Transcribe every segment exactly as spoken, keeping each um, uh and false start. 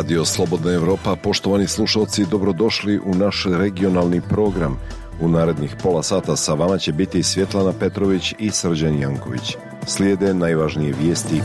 Radio Slobodna Evropa, poštovani slušalci, dobrodošli u naš regionalni program. U narednih pola sata sa vama će biti Svjetlana Petrović i Srđan Janković. Slijede najvažnije vijesti.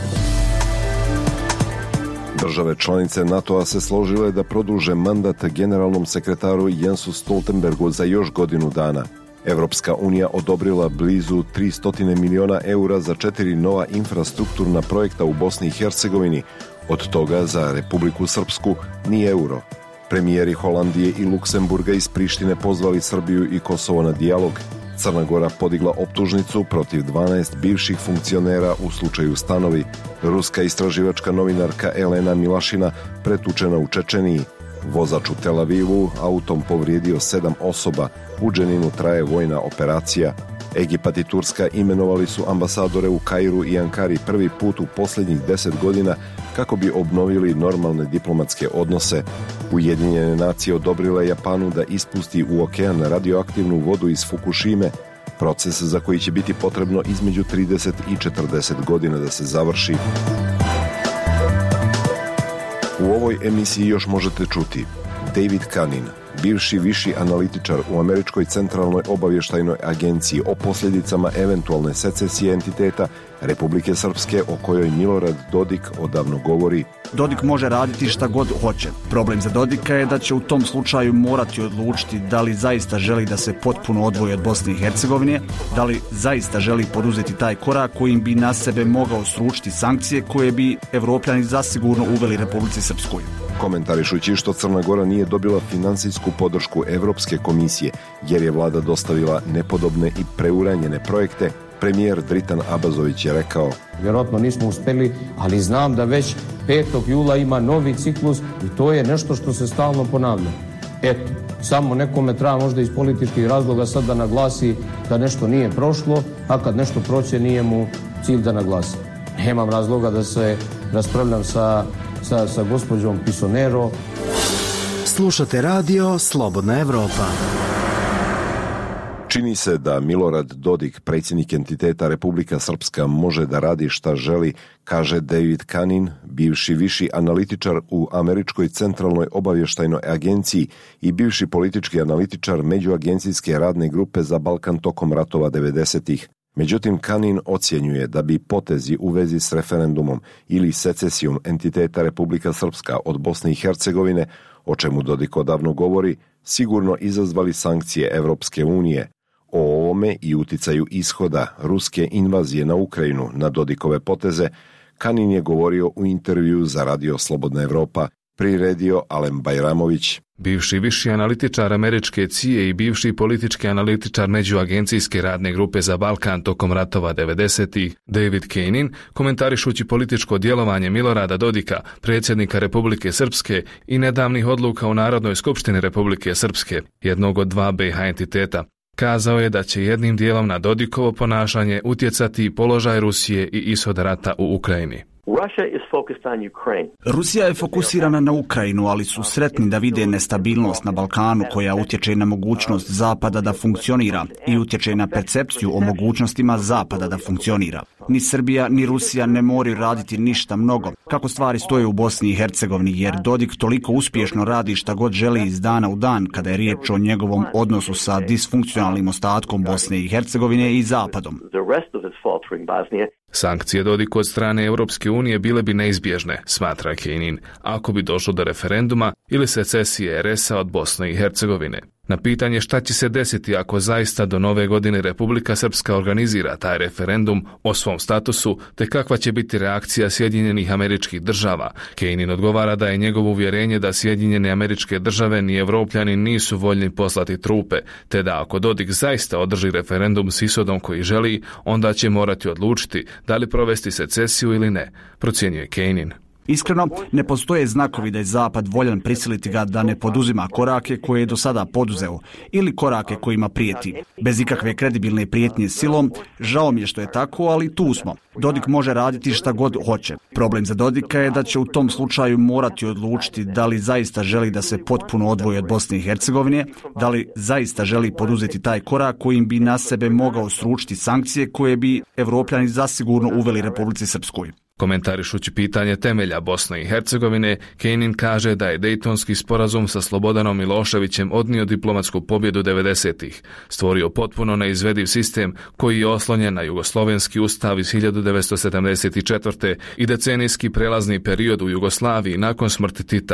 Države članice NATO-a se složile da produže mandat generalnom sekretaru Jensu Stoltenbergu za još godinu dana. Evropska unija odobrila blizu tristo miliona eura za četiri nova infrastrukturna projekta u Bosni i Hercegovini, od toga za Republiku Srpsku ni euro. Premijeri Holandije i Luksemburga iz Prištine pozvali Srbiju i Kosovo na dijalog. Crna Gora podigla optužnicu protiv dvanaest bivših funkcionera u slučaju Stanovi. Ruska istraživačka novinarka Elena Milašina pretučena u Čečeniji. Vozač u Tel Avivu autom povrijedio sedam osoba. U Dženinu traje vojna operacija. Egipat i Turska imenovali su ambasadore u Kairu i Ankari prvi put u posljednjih deset godina kako bi obnovili normalne diplomatske odnose. Ujedinjene nacije odobrile Japanu da ispusti u okean radioaktivnu vodu iz Fukushime, proces za koji će biti potrebno između trideset i četrdeset godina da se završi. U ovoj emisiji još možete čuti David Kanin, bivši viši analitičar u Američkoj centralnoj obavještajnoj agenciji, o posljedicama eventualne secesije entiteta Republike Srpske o kojoj Milorad Dodik odavno govori. Dodik može raditi šta god hoće. Problem za Dodika je da će u tom slučaju morati odlučiti da li zaista želi da se potpuno odvoji od Bosne i Hercegovine, da li zaista želi poduzeti taj korak kojim bi na sebe mogao sručiti sankcije koje bi Evropljani zasigurno uveli Republici Srpskoj. Komentarišući što Crna Gora nije dobila finansijsku podršku Evropske komisije jer je vlada dostavila nepodobne i preuranjene projekte, premijer Dritan Abazović je rekao: Vjerojatno nismo uspjeli, ali znam da već petog jula ima novi ciklus i to je nešto što se stalno ponavlja. Eto, samo nekome treba možda iz političkih razloga sad da naglasi da nešto nije prošlo, a kad nešto proće nije mu cilj da naglasi. Nemam razloga da se raspravljam sa, sa, sa gospođom Pisonero. Slušate radio Slobodna Evropa. Čini se da Milorad Dodik, predsjednik entiteta Republika Srpska, može da radi šta želi, kaže David Kanin, bivši viši analitičar u Američkoj centralnoj obavještajnoj agenciji i bivši politički analitičar Međuagencijske radne grupe za Balkan tokom ratova devedesetih. Međutim, Kanin ocjenjuje da bi potezi u vezi s referendumom ili secesijom entiteta Republika Srpska od Bosne i Hercegovine, o čemu Dodik odavno govori, sigurno izazvali sankcije Evropske unije. O ovome i uticaju ishoda ruske invazije na Ukrajinu na Dodikove poteze Kanin je govorio u intervju za Radio Slobodna Evropa, priredio Alen Bajramović. Bivši viši analitičar Američke C I A i bivši politički analitičar Međuagencijske radne grupe za Balkan tokom ratova devedesetih, David Kanin, komentarišući političko djelovanje Milorada Dodika, predsjednika Republike Srpske i nedavnih odluka u Narodnoj skupštini Republike Srpske, jednog od dva B H entiteta, kazao je da će jednim dijelom na Dodikovo ponašanje utjecati položaj Rusije i ishod rata u Ukrajini. Rusija je fokusirana na Ukrajinu, ali su sretni da vide nestabilnost na Balkanu koja utječe na mogućnost Zapada da funkcionira i utječe na percepciju o mogućnostima Zapada da funkcionira. Ni Srbija ni Rusija ne moraju raditi ništa mnogo, kako stvari stoje u Bosni i Hercegovini, jer Dodik toliko uspješno radi šta god želi iz dana u dan kada je riječ o njegovom odnosu sa disfunkcionalnim ostatkom Bosne i Hercegovine i Zapadom. Sankcije Dodiku od strane Europske unije bile bi neizbježne, smatra Kanin, ako bi došlo do referenduma ili secesije R S-a od Bosne i Hercegovine. Na pitanje šta će se desiti ako zaista do nove godine Republika Srpska organizira taj referendum o svom statusu, te kakva će biti reakcija Sjedinjenih Američkih Država, Kanin odgovara da je njegovo uvjerenje da Sjedinjene Američke Države ni Evropljani nisu voljni poslati trupe, te da ako Dodik zaista održi referendum s ishodom koji želi, onda će morati odlučiti da li provesti secesiju ili ne, procjenjuje Kanin. Iskreno, ne postoje znakovi da je Zapad voljan prisiliti ga da ne poduzima korake koje je do sada poduzeo ili korake kojima prijeti. Bez ikakve kredibilne prijetnje silom, žao mi je što je tako, ali tu smo. Dodik može raditi šta god hoće. Problem za Dodika je da će u tom slučaju morati odlučiti da li zaista želi da se potpuno odvoji od Bosne i Hercegovine, da li zaista želi poduzeti taj korak kojim bi na sebe mogao sručiti sankcije koje bi Evropljani zasigurno uveli Republici Srpskoj. Komentarišući pitanje temelja Bosne i Hercegovine, Kejnin kaže da je Dejtonski sporazum sa Slobodanom Miloševićem odnio diplomatsku pobjedu devedesetih, stvorio potpuno neizvediv sistem koji je oslonjen na jugoslovenski ustav iz hiljadu devetsto sedamdeset četvrte. i decenijski prelazni period u Jugoslaviji nakon smrti Tita.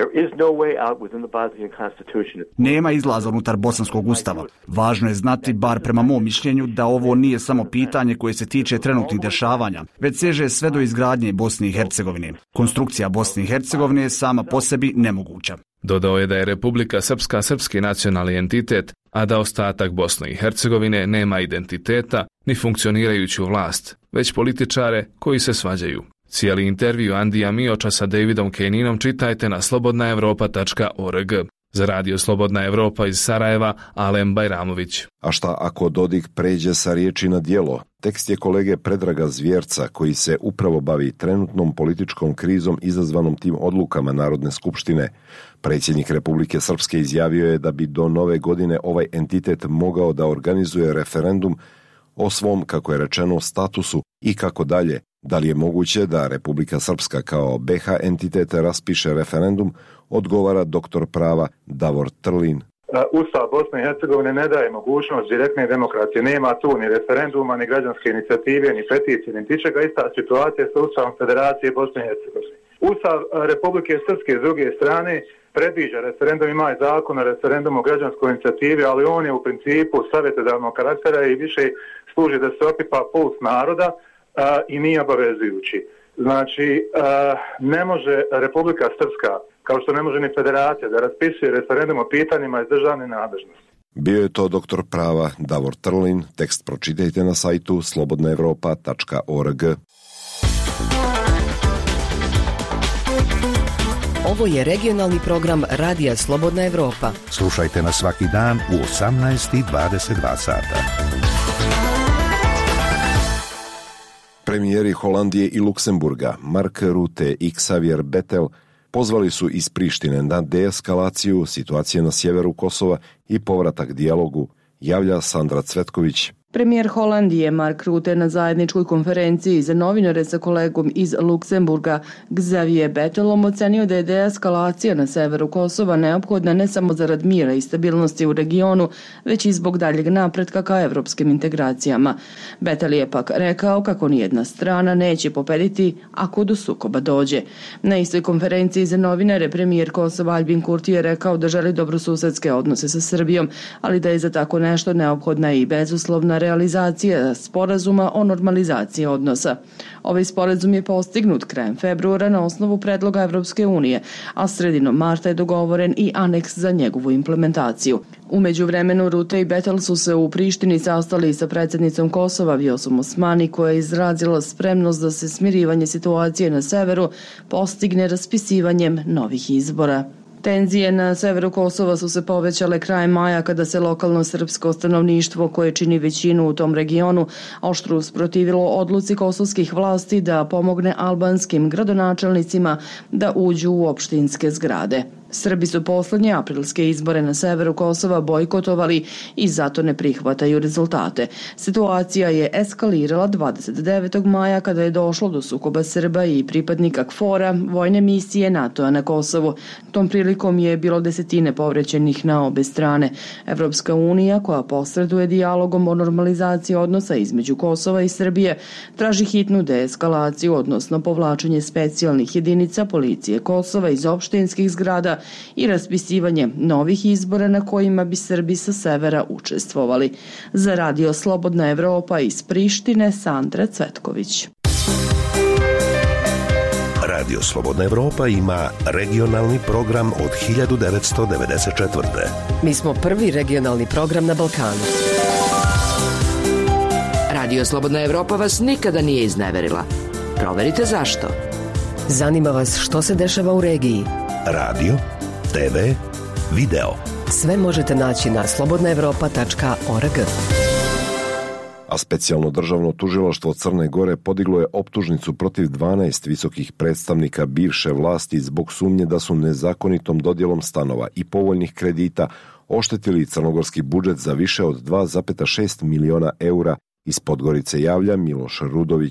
Nema izlaza unutar bosanskog ustava. Važno je znati, bar prema mom mišljenju, da ovo nije samo pitanje koje se tiče trenutnih dešavanja, već seže sve do izgradnje Bosne i Hercegovine. Konstrukcija Bosne i Hercegovine je sama po sebi nemoguća. Dodao je da je Republika Srpska srpski nacionalni entitet, a da ostatak Bosne i Hercegovine nema identiteta ni funkcionirajuću vlast, već političare koji se svađaju. Cijeli intervju Andija Mioča sa Davidom Kejninom čitajte na slobodna evropa tačka org. Za radio Slobodna Evropa iz Sarajeva, Alem Bajramović. A šta ako Dodik pređe sa riječi na djelo? Tekst je kolege Predraga Zvjerca, koji se upravo bavi trenutnom političkom krizom izazvanom tim odlukama Narodne skupštine. Predsjednik Republike Srpske izjavio je da bi do nove godine ovaj entitet mogao da organizuje referendum o svom, kako je rečeno, statusu i kako dalje. Da li je moguće da Republika Srpska kao be ha entitet raspiše referendum, odgovara doktor prava Davor Trlin. Ustav Bosne i Hercegovine ne daje mogućnost direktne demokracije. Nema tu ni referenduma, ni građanske inicijative, ni peticije, ni tičega. Ista situacija sa Ustavom Federacije Bosne i Hercegovine. Ustav Republike Srpske s druge strane predviđa referendum, ima i zakon o referendumu o građanskoj inicijativi, ali on je u principu savjetodavnog karaktera i više služi da se opipa puls naroda a, i nije obavezujući. Znači, a, ne može Republika Srpska, kao što ne može ni federacija, da raspisuje referendum o pitanjima iz državne nadležnosti. Bio je to doktor prava Davor Trlin. Tekst pročitajte na sajtu slobodna evropa tačka org. Ovo je regionalni program Radija Slobodna Evropa. Slušajte nas svaki dan u osamnaest i dvadeset dva sata. Premijeri Holandije i Luksemburga, Mark Rutte i Xavier Bettel, pozvali su iz Prištine na deeskalaciju situacije na sjeveru Kosova i povratak dijalogu, javlja Sandra Cvetković. Premijer Holandije Mark Rutte na zajedničkoj konferenciji za novinare sa kolegom iz Luksemburga Xavier Bettelom ocenio da je deeskalacija na severu Kosova neophodna ne samo zarad mira i stabilnosti u regionu, već i zbog daljeg napretka ka evropskim integracijama. Bettel je pak rekao kako nijedna strana neće pobediti ako do sukoba dođe. Na istoj konferenciji za novinare premijer Kosova Albin Kurti je rekao da želi dobrosusedske odnose sa Srbijom, ali da je za tako nešto neophodna i bezuslovna realizacija sporazuma o normalizaciji odnosa. Ovaj sporazum je postignut krajem februara na osnovu predloga Evropske unije, a sredinom marta je dogovoren i aneks za njegovu implementaciju. U međuvremenu Rutte i Bettel su se u Prištini sastali sa predsjednicom Kosova Vjosom Osmani, koja je izrazila spremnost da se smirivanje situacije na severu postigne raspisivanjem novih izbora. Tenzije na severu Kosova su se povećale krajem maja kada se lokalno srpsko stanovništvo, koje čini većinu u tom regionu, oštro usprotivilo odluci kosovskih vlasti da pomogne albanskim gradonačelnicima da uđu u opštinske zgrade. Srbi su posljednje aprilske izbore na severu Kosova bojkotovali i zato ne prihvataju rezultate. Situacija je eskalirala dvadeset devetog maja kada je došlo do sukoba Srba i pripadnika KFOR-a, vojne misije NATO-a na Kosovu. Tom prilikom je bilo desetine povrećenih na obe strane. Evropska unija, koja posreduje dijalogom o normalizaciji odnosa između Kosova i Srbije, traži hitnu deeskalaciju, odnosno povlačenje specijalnih jedinica policije Kosova iz opštinskih zgrada i raspisivanje novih izbora na kojima bi Srbi sa severa učestvovali. Za Radio Slobodna Evropa iz Prištine, Sandra Cvetković. Radio Slobodna Evropa ima regionalni program od hiljadu devetsto devedeset četvrte. Mi smo prvi regionalni program na Balkanu. Radio Slobodna Evropa vas nikada nije izneverila. Proverite zašto. Zanima vas što se dešava u regiji. Radio, te ve, video. Sve možete naći na slobodna evropa tačka org. A specijalno državno tužilaštvo Crne Gore podiglo je optužnicu protiv dvanaest visokih predstavnika bivše vlasti zbog sumnje da su nezakonitom dodjelom stanova i povoljnih kredita oštetili crnogorski budžet za više od dva zarez šest miliona eura. Iz Podgorice javlja Miloš Rudović.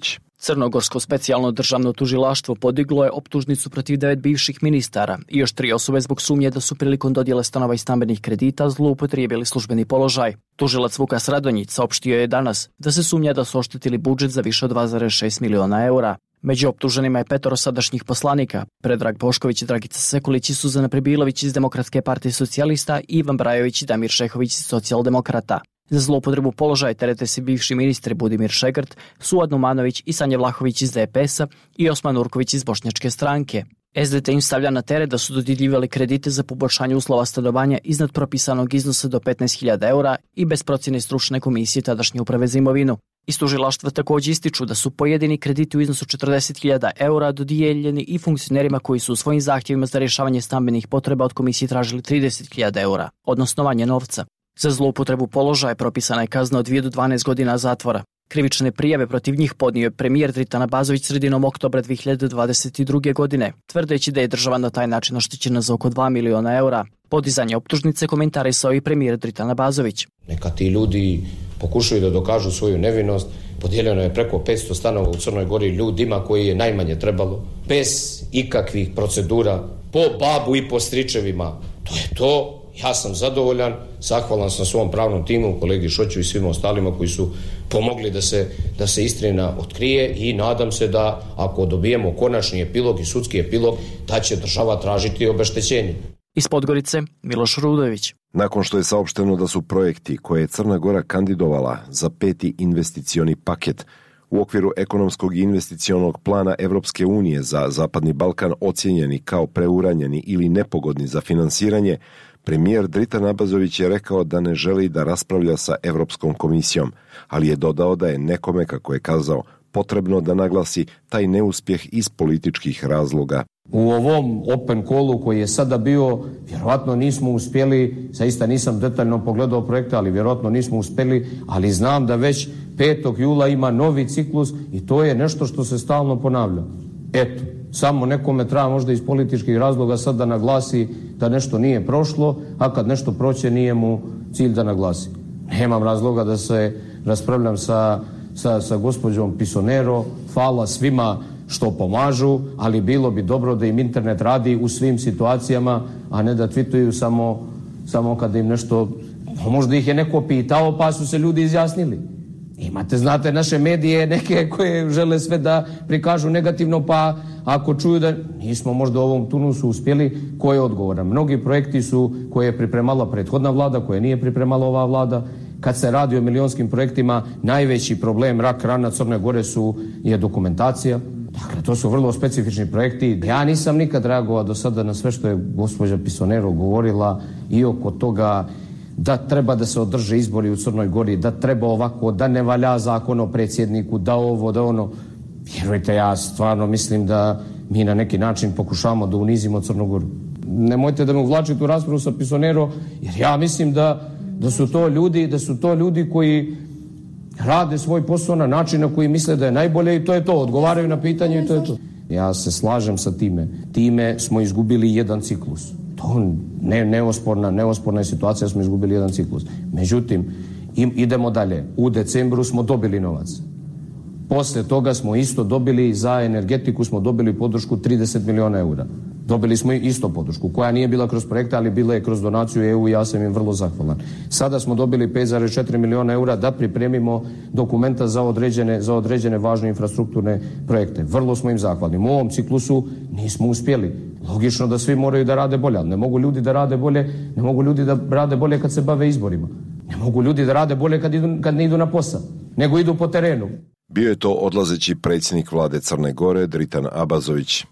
Crnogorsko specijalno državno tužilaštvo podiglo je optužnicu protiv devet bivših ministara i još tri osobe zbog sumnje da su prilikom dodjele stanova i stambenih kredita zloupotrijebili službeni položaj. Tužilac Vukas Radonjić saopštio je danas da se sumnja da su oštetili budžet za više od dva zarez šest miliona eura. Među optuženima je petoro sadašnjih poslanika, Predrag Bošković, Dragica Sekulić i Suzana Prebilović iz Demokratske partije socijalista i Ivan Brajović i Damir Šehović iz socijaldemokrata. Za zloupotrebu položaja terete se bivši ministri Budimir Šegrt, Suad Numanović i Sanja Vlahović iz D P S-a i Osman Urković iz Bošnjačke stranke. S D T im stavlja na teret da su dodjeljivali kredite za poboljšanje uslova stanovanja iznad propisanog iznosa do petnaest hiljada eura i bez procjene stručne komisije tadašnje uprave za imovinu. Iz tužilaštva također ističu da su pojedini krediti u iznosu četrdeset hiljada eura dodijeljeni i funkcionerima koji su u svojim zahtjevima za rješavanje stambenih potreba od komisije tražili trideset hiljada eura, odnosno manje novca. Za zloupotrebu položaja propisana je kazna od dvije do dvanaest godina zatvora. Krivične prijave protiv njih podnio je premijer Dritan Abazović sredinom oktobra dvije hiljade dvadeset druge. godine, tvrdeći da je država na taj način oštećena za oko dva miliona eura. Podizanje optužnice komentarisao i premijer Dritan Abazović. Neka ti ljudi pokušaju da dokažu svoju nevinost. Podijeljeno je preko petsto stanova u Crnoj Gori ljudima koji je najmanje trebalo, bez ikakvih procedura, po babu i po stričevima. To je to. Ja sam zadovoljan, zahvalan sam svom pravnom timu, kolegi Šoću i svima ostalima koji su pomogli da se, da se istina otkrije i nadam se da ako dobijemo konačni epilog i sudski epilog, da će država tražiti obeštećenje. Iz Podgorice, Miloš Rudović. Nakon što je saopšteno da su projekti koje je Crna Gora kandidovala za peti investicioni paket u okviru ekonomskog i investicionog plana Evropske unije za Zapadni Balkan ocijenjeni kao preuranjeni ili nepogodni za finansiranje, premijer Dritan Abazović je rekao da ne želi da raspravlja sa Evropskom komisijom, ali je dodao da je nekome, kako je kazao, potrebno da naglasi taj neuspjeh iz političkih razloga. U ovom open callu koji je sada bio, vjerojatno nismo uspjeli, zaista nisam detaljno pogledao projekte, ali vjerojatno nismo uspjeli, ali znam da već petog jula ima novi ciklus i to je nešto što se stalno ponavlja. Eto, samo nekome treba možda iz političkih razloga sad da naglasi da nešto nije prošlo, a kad nešto proće nije mu cilj da naglasi. Nemam razloga da se raspravljam sa, sa, sa gospođom Pisonero, hvala svima što pomažu, ali bilo bi dobro da im internet radi u svim situacijama, a ne da twituju samo, samo kada im nešto, možda ih je neko pitao pa su se ljudi izjasnili. Imate, znate, naše medije neke koje žele sve da prikažu negativno, pa ako čuju da nismo možda u ovom turnusu uspjeli, ko je odgovoran? Mnogi projekti su koje je pripremala prethodna vlada, koje nije pripremala ova vlada. Kad se radi o milionskim projektima, najveći problem, rak rana Crne Gore su, je dokumentacija. Dakle, to su vrlo specifični projekti. Ja nisam nikad reagovao do sada na sve što je gospođa Pisonero govorila i oko toga da treba da se održe izbori u Crnoj Gori, da treba ovako, da ne valja zakon o predsjedniku, da ovo, da ono. Vjerujte, ja stvarno mislim da mi na neki način pokušavamo da unizimo Crnu Goru. Nemojte da me uvlačite u raspravu sa Pisonero, jer ja mislim da, da su to ljudi, da su to ljudi koji rade svoj posao na način na koji misle da je najbolje i to je to, odgovaraju na pitanje i to je to. Ja se slažem sa time. Time smo izgubili jedan ciklus. To ne, neosporna, neosporna je situacija, smo izgubili jedan ciklus. Međutim, im, idemo dalje. U decembru smo dobili novac. Poslije toga smo isto dobili, za energetiku smo dobili podršku trideset miliona eura. Dobili smo isto podršku, koja nije bila kroz projekte, ali bila je kroz donaciju E U i ja sam im vrlo zahvalan. Sada smo dobili pet zarez četiri miliona eura da pripremimo dokumenta za određene, za određene važne infrastrukturne projekte. Vrlo smo im zahvalni. U ovom ciklusu nismo uspjeli. Logično da svi moraju da rade bolje, ali ne mogu ljudi da rade bolje, ne mogu ljudi da rade bolje kad se bave izborima. Ne mogu ljudi da rade bolje kad, idu, kad ne idu na posao, nego idu po terenu. Bio je to odlazeći predsjednik vlade Crne Gore, Dritan Abazović.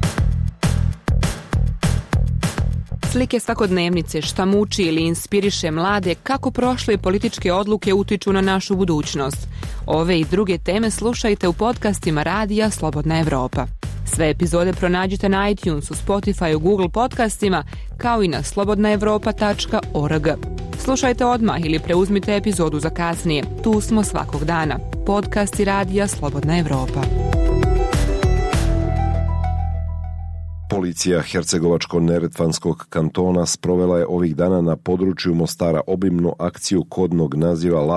Slike svakodnevnice, šta muči ili inspiriše mlade, kako prošle političke odluke utiču na našu budućnost. Ove i druge teme slušajte u podcastima Radija Slobodna Evropa. Sve epizode pronađite na iTunesu, Spotify, Google podcastima, kao i na slobodna evropa tačka org. Slušajte odmah ili preuzmite epizodu za kasnije. Tu smo svakog dana. Podcasti Radija Slobodna Evropa. Policija Hercegovačko-neretvanskog kantona sprovela je ovih dana na području Mostara obimnu akciju kodnog naziva Lab,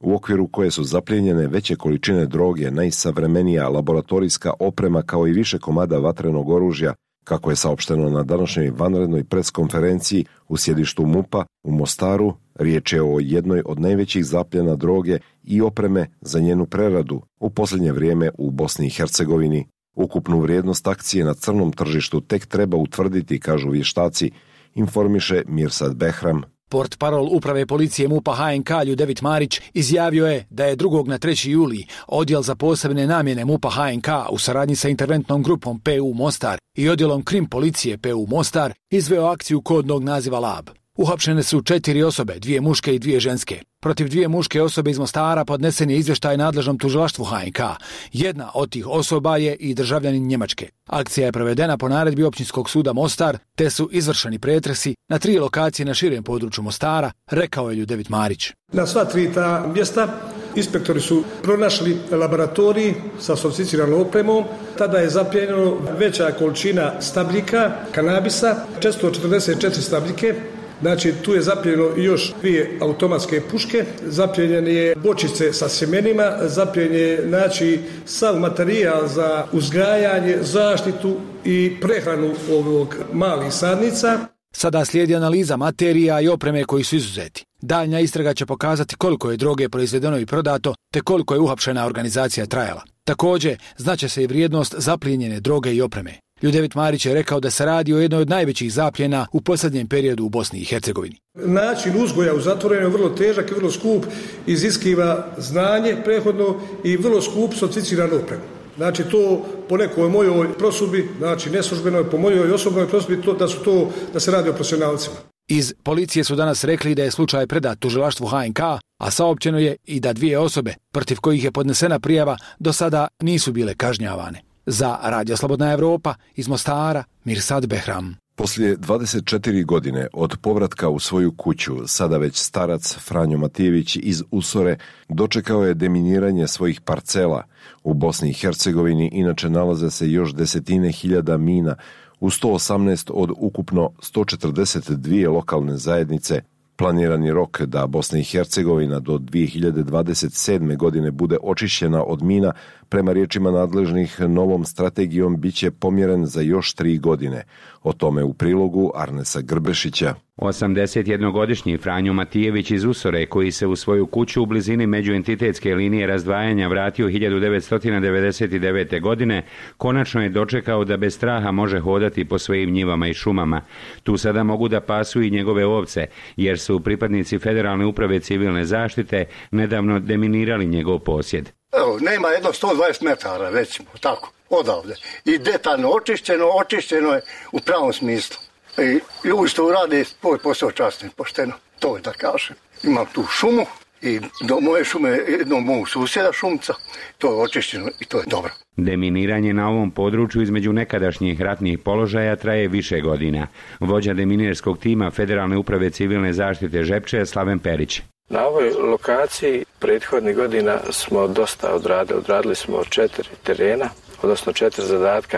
u okviru koje su zaplijenjene veće količine droge, najsavremenija laboratorijska oprema kao i više komada vatrenog oružja, kako je saopšteno na današnjoj vanrednoj preskonferenciji u sjedištu MUP-a u Mostaru. Riječ je o jednoj od najvećih zapljena droge i opreme za njenu preradu u posljednje vrijeme u Bosni i Hercegovini. Ukupnu vrijednost akcije na crnom tržištu tek treba utvrditi, kažu vještaci, informiše Mirsad Behram. Portparol uprave policije MUP-a H N K Ljudevit Marić izjavio je da je drugog na treći juli odjel za posebne namjene MUP-a H N K u saradnji sa interventnom grupom P U Mostar i odjelom Krim policije P U Mostar izveo akciju kodnog naziva Lab. Uhapšene su četiri osobe, dvije muške i dvije ženske. Protiv dvije muške osobe iz Mostara podnesen je izvještaj nadležnom tužilaštvu H N K. Jedna od tih osoba je i državljanin Njemačke. Akcija je provedena po naredbi Općinskog suda Mostar, te su izvršeni pretresi na tri lokacije na širem području Mostara, rekao je Ljudevit Marić. Na sva tri ta mjesta inspektori su pronašli laboratorij sa sofisticiranom opremom. Tada je zaplijenjeno veća količina stabljika, kanabisa, četiristo četrdeset četiri stabljike. Znači, tu je zaplijenjeno još dvije automatske puške, zaplijenjene je bočice sa sjemenima, zaplijenjen je znači, sav materijal za uzgajanje, zaštitu i prehranu ovog malih sadnica. Sada slijedi analiza materija i opreme koji su izuzeti. Daljnja istraga će pokazati koliko je droge proizvedeno i prodato, te koliko je uhapšena organizacija trajala. Također, znaće se i vrijednost zaplijenjene droge i opreme. Ljudevit Marić je rekao da se radi o jednoj od najvećih zapljena u posljednjem periodu u Bosni i Hercegovini. Način uzgoja u zatvorenju je vrlo težak i vrlo skup, iziskiva znanje prethodno i vrlo skup sofisticiranu opremu. Znači to po nekoj mojoj prosudbi, znači neslužbenoj, po mojoj osobnoj prosudbi, to, da, su to, da se radi o profesionalcima. Iz policije su danas rekli da je slučaj predat tužilaštvu H N K, a saopćeno je i da dvije osobe, protiv kojih je podnesena prijava, do sada nisu bile kažnjavane. Za Radio Slobodna Evropa iz Mostara, Mirsad Behram. Poslije dvadeset četiri godine od povratka u svoju kuću, sada već starac Franjo Matijević iz Usore dočekao je deminiranje svojih parcela. U Bosni i Hercegovini inače nalaze se još desetine hiljada mina u sto osamnaest od ukupno sto četrdeset dvije lokalne zajednice. Planirani rok da Bosna i Hercegovina do dvije hiljade dvadeset sedme. godine bude očišćena od mina, prema riječima nadležnih novom strategijom, bit će pomjeren za još tri godine. O tome u prilogu Arnesa Grbešića. osamdesetjednogodišnji Franjo Matijević iz Usore, koji se u svoju kuću u blizini međuentitetske linije razdvajanja vratio hiljadu devetsto devedeset devete. godine, konačno je dočekao da bez straha može hodati po svojim njivama i šumama. Tu sada mogu da pasu i njegove ovce, jer su pripadnici Federalne uprave civilne zaštite nedavno deminirali njegov posjed. Evo, nema jedno sto dvadeset metara, recimo, tako, odavde. I detaljno očišćeno, očišćeno je u pravom smislu. I ljudi što urade svoj posao časno i pošteno, to je da kažem. Imam tu šumu i do moje šume, jednog mog susjeda šumca, to je očišćeno i to je dobro. Deminiranje na ovom području između nekadašnjih ratnih položaja traje više godina. Vođa deminirskog tima Federalne uprave civilne zaštite Žepče Slaven Perić. Na ovoj lokaciji prethodnih godina smo dosta odradili. Odradili smo četiri terena, odnosno četiri zadatka,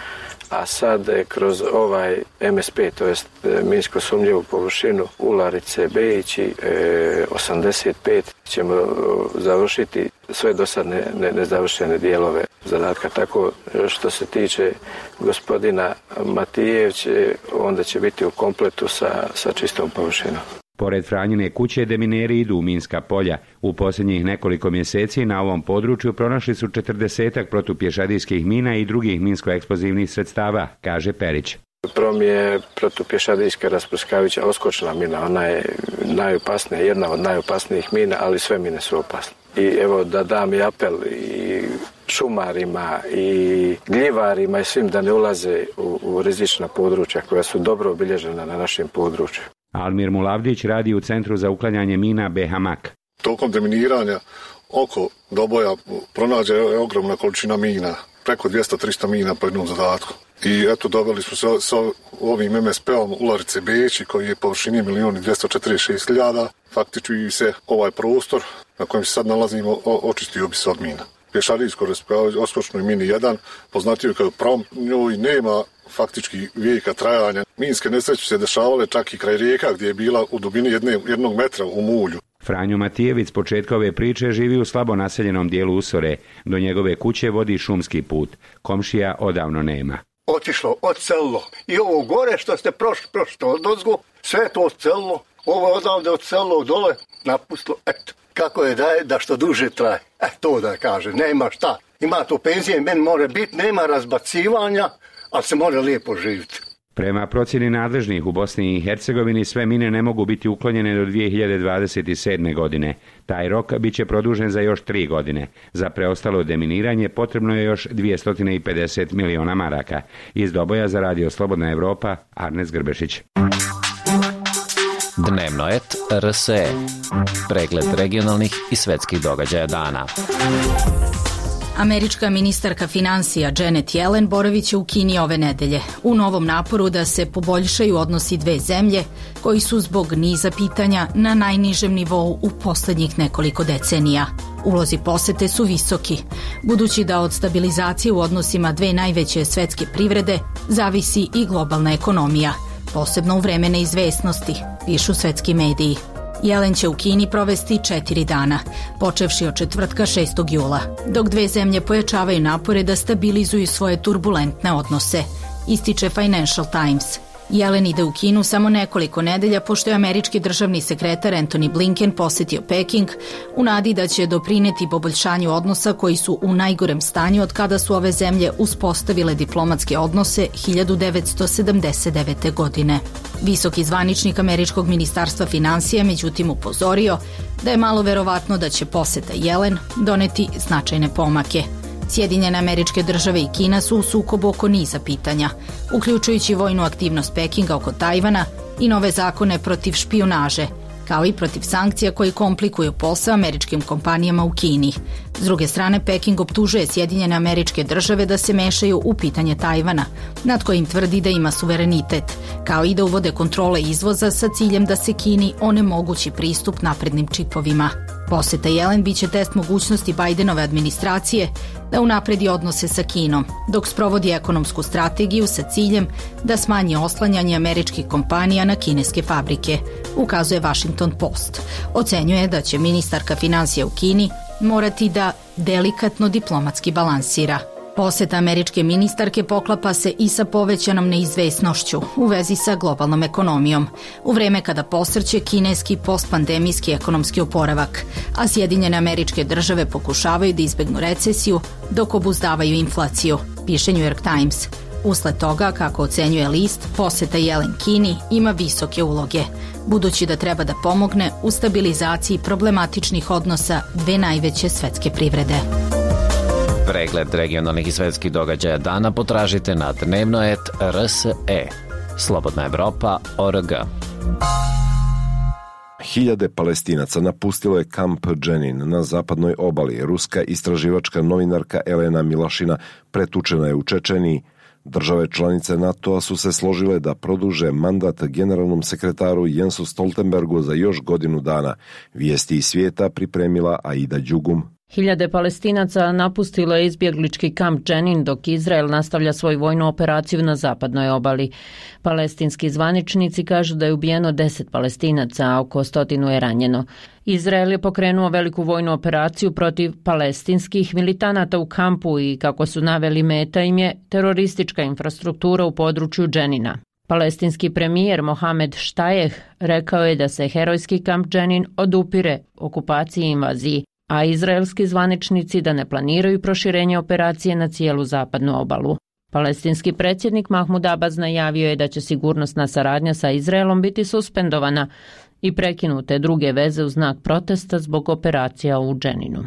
a sad kroz ovaj M S P, to jest minsko sumnjivu površinu Ularice, Bejići, osamdeset pet, ćemo završiti sve dosadne nezavršene dijelove zadatka. Tako što se tiče gospodina Matijevića, onda će biti u kompletu sa, sa čistom površinom. Pored Franjine kuće demineri idu u minska polja. U posljednjih nekoliko mjeseci na ovom području pronašli su četrdesetak protupješadijskih mina i drugih minsko-eksplozivnih sredstava, kaže Perić. Prom je protupješadijska rasprskavića oskočna mina, ona je najopasnija, jedna od najopasnijih mina, ali sve mine su opasne. I evo da dam i apel i šumarima i gljivarima i svim da ne ulaze u, u rizična područja koja su dobro obilježena na našem području. Almir Mulavdić radi u Centru za uklanjanje mina B Hamak. Tokom deminiranja oko Doboja pronađe je ogromna količina mina, preko dvjesto do tristo mina po jednom zadatku. I eto dobili smo se s ovim M S P-om Ularice Bejići koji je površini milijun dvjesto četrdeset šest hiljada. Faktički se ovaj prostor na kojem se sad nalazimo očistio bi se od mina. Pješadijsko rasprskavanje oskočnoj mini jedan, poznatiju kao Prom, njoj nema faktički vijeka trajanja. Minske nesreće se dešavale čak i kraj rijeka gdje je bila u dubini jedne, jednog metra u mulju. Franjo Matijević s početka ove priče živi u slabo naseljenom dijelu Usore. Do njegove kuće vodi šumski put. Komšija odavno nema. Otišlo, odselilo. I ovo gore što ste prošli, prošli odozgo, sve to odselilo. Ovo odavde odselilo dole, napustilo. Eto, kako je da je da što duže traje. E, to da kaže, nema šta. Ima to penzije, meni mora biti, nema razbacivanja, ali se mora lijepo živjeti. Prema procjeni nadležnih u Bosni i Hercegovini sve mine ne mogu biti uklonjene do dvije hiljade dvadeset sedme. godine. Taj rok bit će produžen za još tri godine. Za preostalo deminiranje potrebno je još dvjesto pedeset miliona maraka. Iz Doboja za Radio Slobodna Evropa, Arnes Grbešić. Dnevno et R S E. Pregled regionalnih i svetskih događaja dana. Američka ministarka financija Janet Yellen boravit će u Kini ove nedelje u novom naporu da se poboljšaju odnosi dve zemlje koji su zbog niza pitanja na najnižem nivou u poslednjih nekoliko decenija. Ulozi posete su visoki, budući da od stabilizacije u odnosima dve najveće svetske privrede zavisi i globalna ekonomija, posebno u vreme neizvesnosti, pišu svetski mediji. Yellen će u Kini provesti četiri dana, počevši od četvrtka šestog jula, dok dve zemlje pojačavaju napore da stabilizuju svoje turbulentne odnose, ističe Financial Times. Yellen ide u Kinu samo nekoliko nedelja pošto je američki državni sekretar Antony Blinken posetio Peking u nadi da će doprineti poboljšanju odnosa koji su u najgorem stanju od kada su ove zemlje uspostavile diplomatske odnose hiljadu devetsto sedamdeset devete. godine. Visoki zvaničnik američkog ministarstva financija međutim upozorio da je malo verovatno da će poseta Yellen doneti značajne pomake. Sjedinjene Američke Države i Kina su u sukobu oko niza pitanja, uključujući vojnu aktivnost Pekinga oko Tajvana i nove zakone protiv špijunaže, kao i protiv sankcija koji komplikuju posao američkim kompanijama u Kini. S druge strane, Peking optužuje Sjedinjene Američke Države da se mešaju u pitanje Tajvana, nad kojim tvrdi da ima suverenitet, kao i da uvode kontrole izvoza sa ciljem da se Kini onemogući pristup naprednim čipovima. Poseta Yellen biće test mogućnosti Bidenove administracije da unapredi odnose sa Kinom, dok sprovodi ekonomsku strategiju sa ciljem da smanji oslanjanje američkih kompanija na kineske fabrike, ukazuje Washington Post. Ocenjuje da će ministarka financija u Kini morati da delikatno diplomatski balansira. Poseta američke ministarke poklapa se i sa povećanom neizvesnošću u vezi sa globalnom ekonomijom, u vreme kada posrće kineski postpandemijski ekonomski oporavak, a Sjedinjene Američke Države pokušavaju da izbegnu recesiju dok obuzdavaju inflaciju, piše New York Times. Usled toga, kako ocenjuje list, poseta Yellen Kini ima visoke uloge, budući da treba da pomogne u stabilizaciji problematičnih odnosa dve najveće svetske privrede. Pregled regionalnih i svetskih događaja dana potražite na dnevno et R S E. Slobodna Evropa, O R G. Hiljade Palestinaca napustilo je kamp Dženin na zapadnoj obali. Ruska istraživačka novinarka Elena Milašina pretučena je u Čečeniji. Države članice NATO-a su se složile da produže mandat generalnom sekretaru Jensu Stoltenbergu za još godinu dana. Vijesti iz svijeta pripremila Aida Đugum. Hiljade Palestinaca napustilo je izbjeglički kamp Dženin dok Izrael nastavlja svoju vojnu operaciju na zapadnoj obali. Palestinski zvaničnici kažu da je ubijeno deset Palestinaca, a oko stotinu je ranjeno. Izrael je pokrenuo veliku vojnu operaciju protiv palestinskih militanata u kampu i, kako su naveli, meta im je teroristička infrastruktura u području Dženina. Palestinski premijer Mohamed Štajeh rekao je da se herojski kamp Dženin odupire okupaciji i invaziji, a izraelski zvaničnici da ne planiraju proširenje operacije na cijelu zapadnu obalu. Palestinski predsjednik Mahmud Abbas najavio je da će sigurnosna saradnja sa Izraelom biti suspendovana i prekinute druge veze u znak protesta zbog operacija u Dženinu.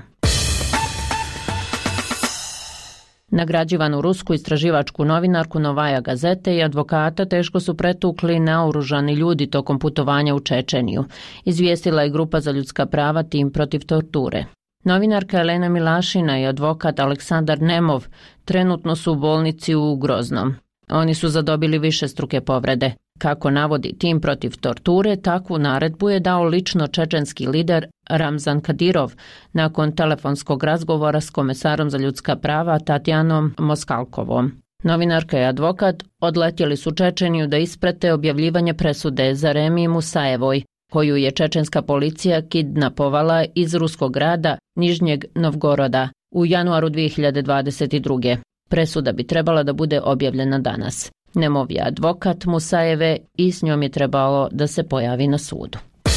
Nagrađivanu rusku istraživačku novinarku Novaja Gazete i advokata teško su pretukli naoružani ljudi tokom putovanja u Čečeniju, izvijestila je grupa za ljudska prava Tim protiv torture. Novinarka Elena Milašina i advokat Aleksandar Nemov trenutno su u bolnici u Groznom. Oni su zadobili višestruke povrede. Kako navodi Tim protiv torture, takvu naredbu je dao lično čečenski lider Ramzan Kadirov nakon telefonskog razgovora s komesarom za ljudska prava Tatjanom Moskalkovom. Novinarka i advokat odletjeli su Čečeniju da isprate objavljivanje presude Zaremi Musajevoj, koju je čečenska policija kidnapovala iz ruskog grada Nižnjeg Novgoroda u januaru dvije hiljade dvadeset druge. Presuda bi trebala da bude objavljena danas. Nemov je advokat Musajeve i s njom je trebalo da se pojavi na sudu.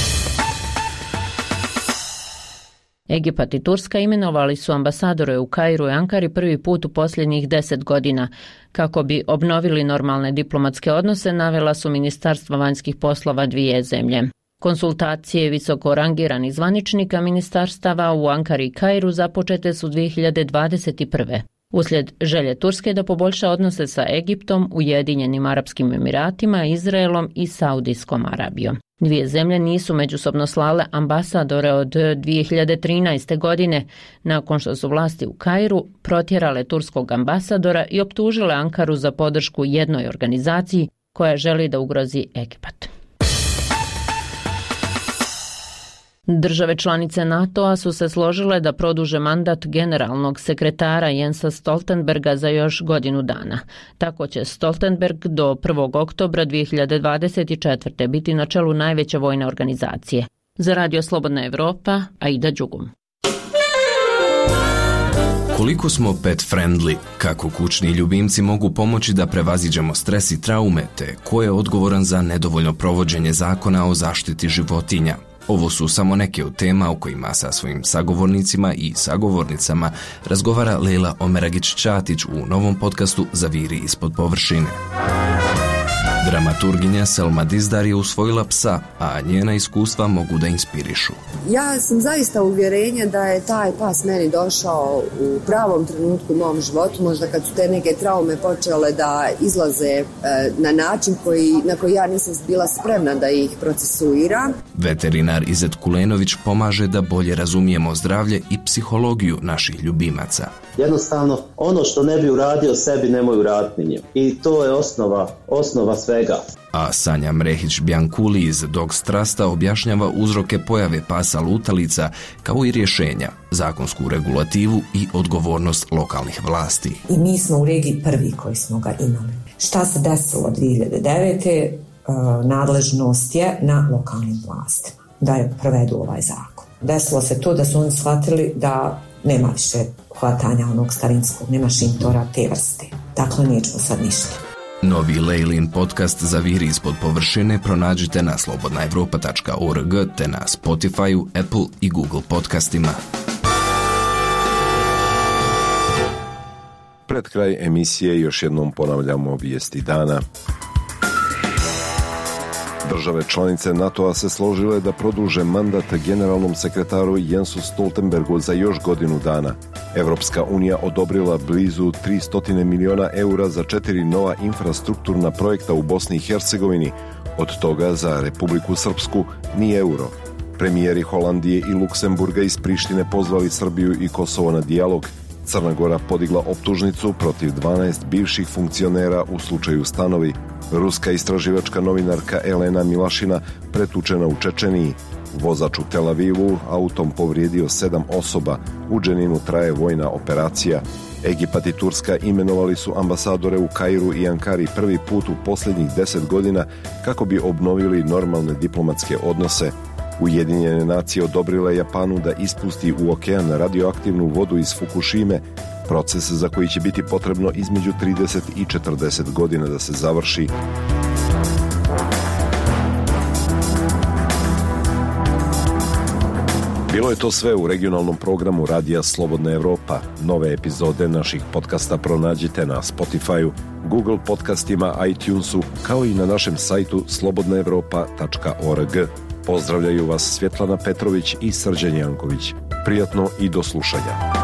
Egipat i Turska imenovali su ambasadore u Kairu i Ankari prvi put u posljednjih deset godina. Kako bi obnovili normalne diplomatske odnose, navela su ministarstva vanjskih poslova dvije zemlje. Konsultacije visoko rangiranih zvaničnika ministarstava u Ankari i Kairu započete su dvije hiljade dvadeset prve. Uslijed želje Turske da poboljša odnose sa Egiptom, Ujedinjenim Arapskim Emiratima, Izraelom i Saudijskom Arabijom. Dvije zemlje nisu međusobno slale ambasadore od dvije hiljade trinaeste. godine, nakon što su vlasti u Kairu protjerale turskog ambasadora i optužile Ankaru za podršku jednoj organizaciji koja želi da ugrozi Egipat. Države članice NATO-a su se složile da produže mandat generalnog sekretara Jensa Stoltenberga za još godinu dana. Tako će Stoltenberg do prvog oktobra dvije hiljade dvadeset četvrte. biti na čelu najveće vojne organizacije. Za Radio Slobodna Evropa, Aida Đugum. Koliko smo pet friendly, kako kućni ljubimci mogu pomoći da prevaziđemo stres i traume, te ko je odgovoran za nedovoljno provođenje zakona o zaštiti životinja? Ovo su samo neke od tema o kojima sa svojim sagovornicima i sagovornicama razgovara Lejla Omeragić-Ćatić u novom podcastu Zaviri ispod površine. Dramaturginja Selma Dizdar je usvojila psa, a njena iskustva mogu da inspirišu. Ja sam zaista uvjerenja da je taj pas meni došao u pravom trenutku u mom životu, možda kad su te neke traume počele da izlaze e, na način koji, na koji ja nisam bila spremna da ih procesuiram. Veterinar Izet Kulenović pomaže da bolje razumijemo zdravlje i psihologiju naših ljubimaca. Jednostavno, ono što ne bi uradio sebi, nemoj uraditi njim. I to je osnova, osnova svega. A Sanja Mrehić-Bjankuli iz Dog Strasta objašnjava uzroke pojave pasa lutalica, kao i rješenja, zakonsku regulativu i odgovornost lokalnih vlasti. I mi smo u regiji prvi koji smo ga imali. Šta se desilo dvije hiljade devete. Uh, nadležnost je na lokalnim vlastima da je provedu ovaj zakon. Desilo se to da su oni shvatili da nema više hvatanja onog starinskog, nema šintora te vrste. Dakle, nećemo sad ništa. Novi Lejlin podcast Zaviri ispod površine pronađite na slobodna evropa tačka org te na Spotify, Apple i Google podcastima. Pred kraj emisije još jednom ponavljamo vijesti dana. Države članice NATO-a se složile da produže mandat generalnom sekretaru Jensu Stoltenbergu za još godinu dana. Evropska unija odobrila blizu tristo miliona eura za četiri nova infrastrukturna projekta u Bosni i Hercegovini, od toga za Republiku Srpsku ni euro. Premijeri Holandije i Luksemburga iz Prištine pozvali Srbiju i Kosovo na dijalog. Crna Gora podigla optužnicu protiv dvanaest bivših funkcionera u slučaju Stanovi. Ruska istraživačka novinarka Elena Milašina pretučena u Čečeniji. Vozač u Tel Avivu autom povrijedio sedam osoba. U Dženinu traje vojna operacija. Egipat i Turska imenovali su ambasadore u Kairu i Ankari prvi put u posljednjih deset godina kako bi obnovili normalne diplomatske odnose. Ujedinjene nacije odobrile Japanu da ispusti u okean radioaktivnu vodu iz Fukushime, proces za koji će biti potrebno između trideset i četrdeset godina da se završi. Bilo je to sve u regionalnom programu Radija Slobodna Evropa. Nove epizode naših podcasta pronađite na Spotify, Google podcastima, iTunesu, kao i na našem sajtu slobodna evropa tačka org. Pozdravljaju vas Svjetlana Petrović i Srđan Janković. Prijatno i do slušanja.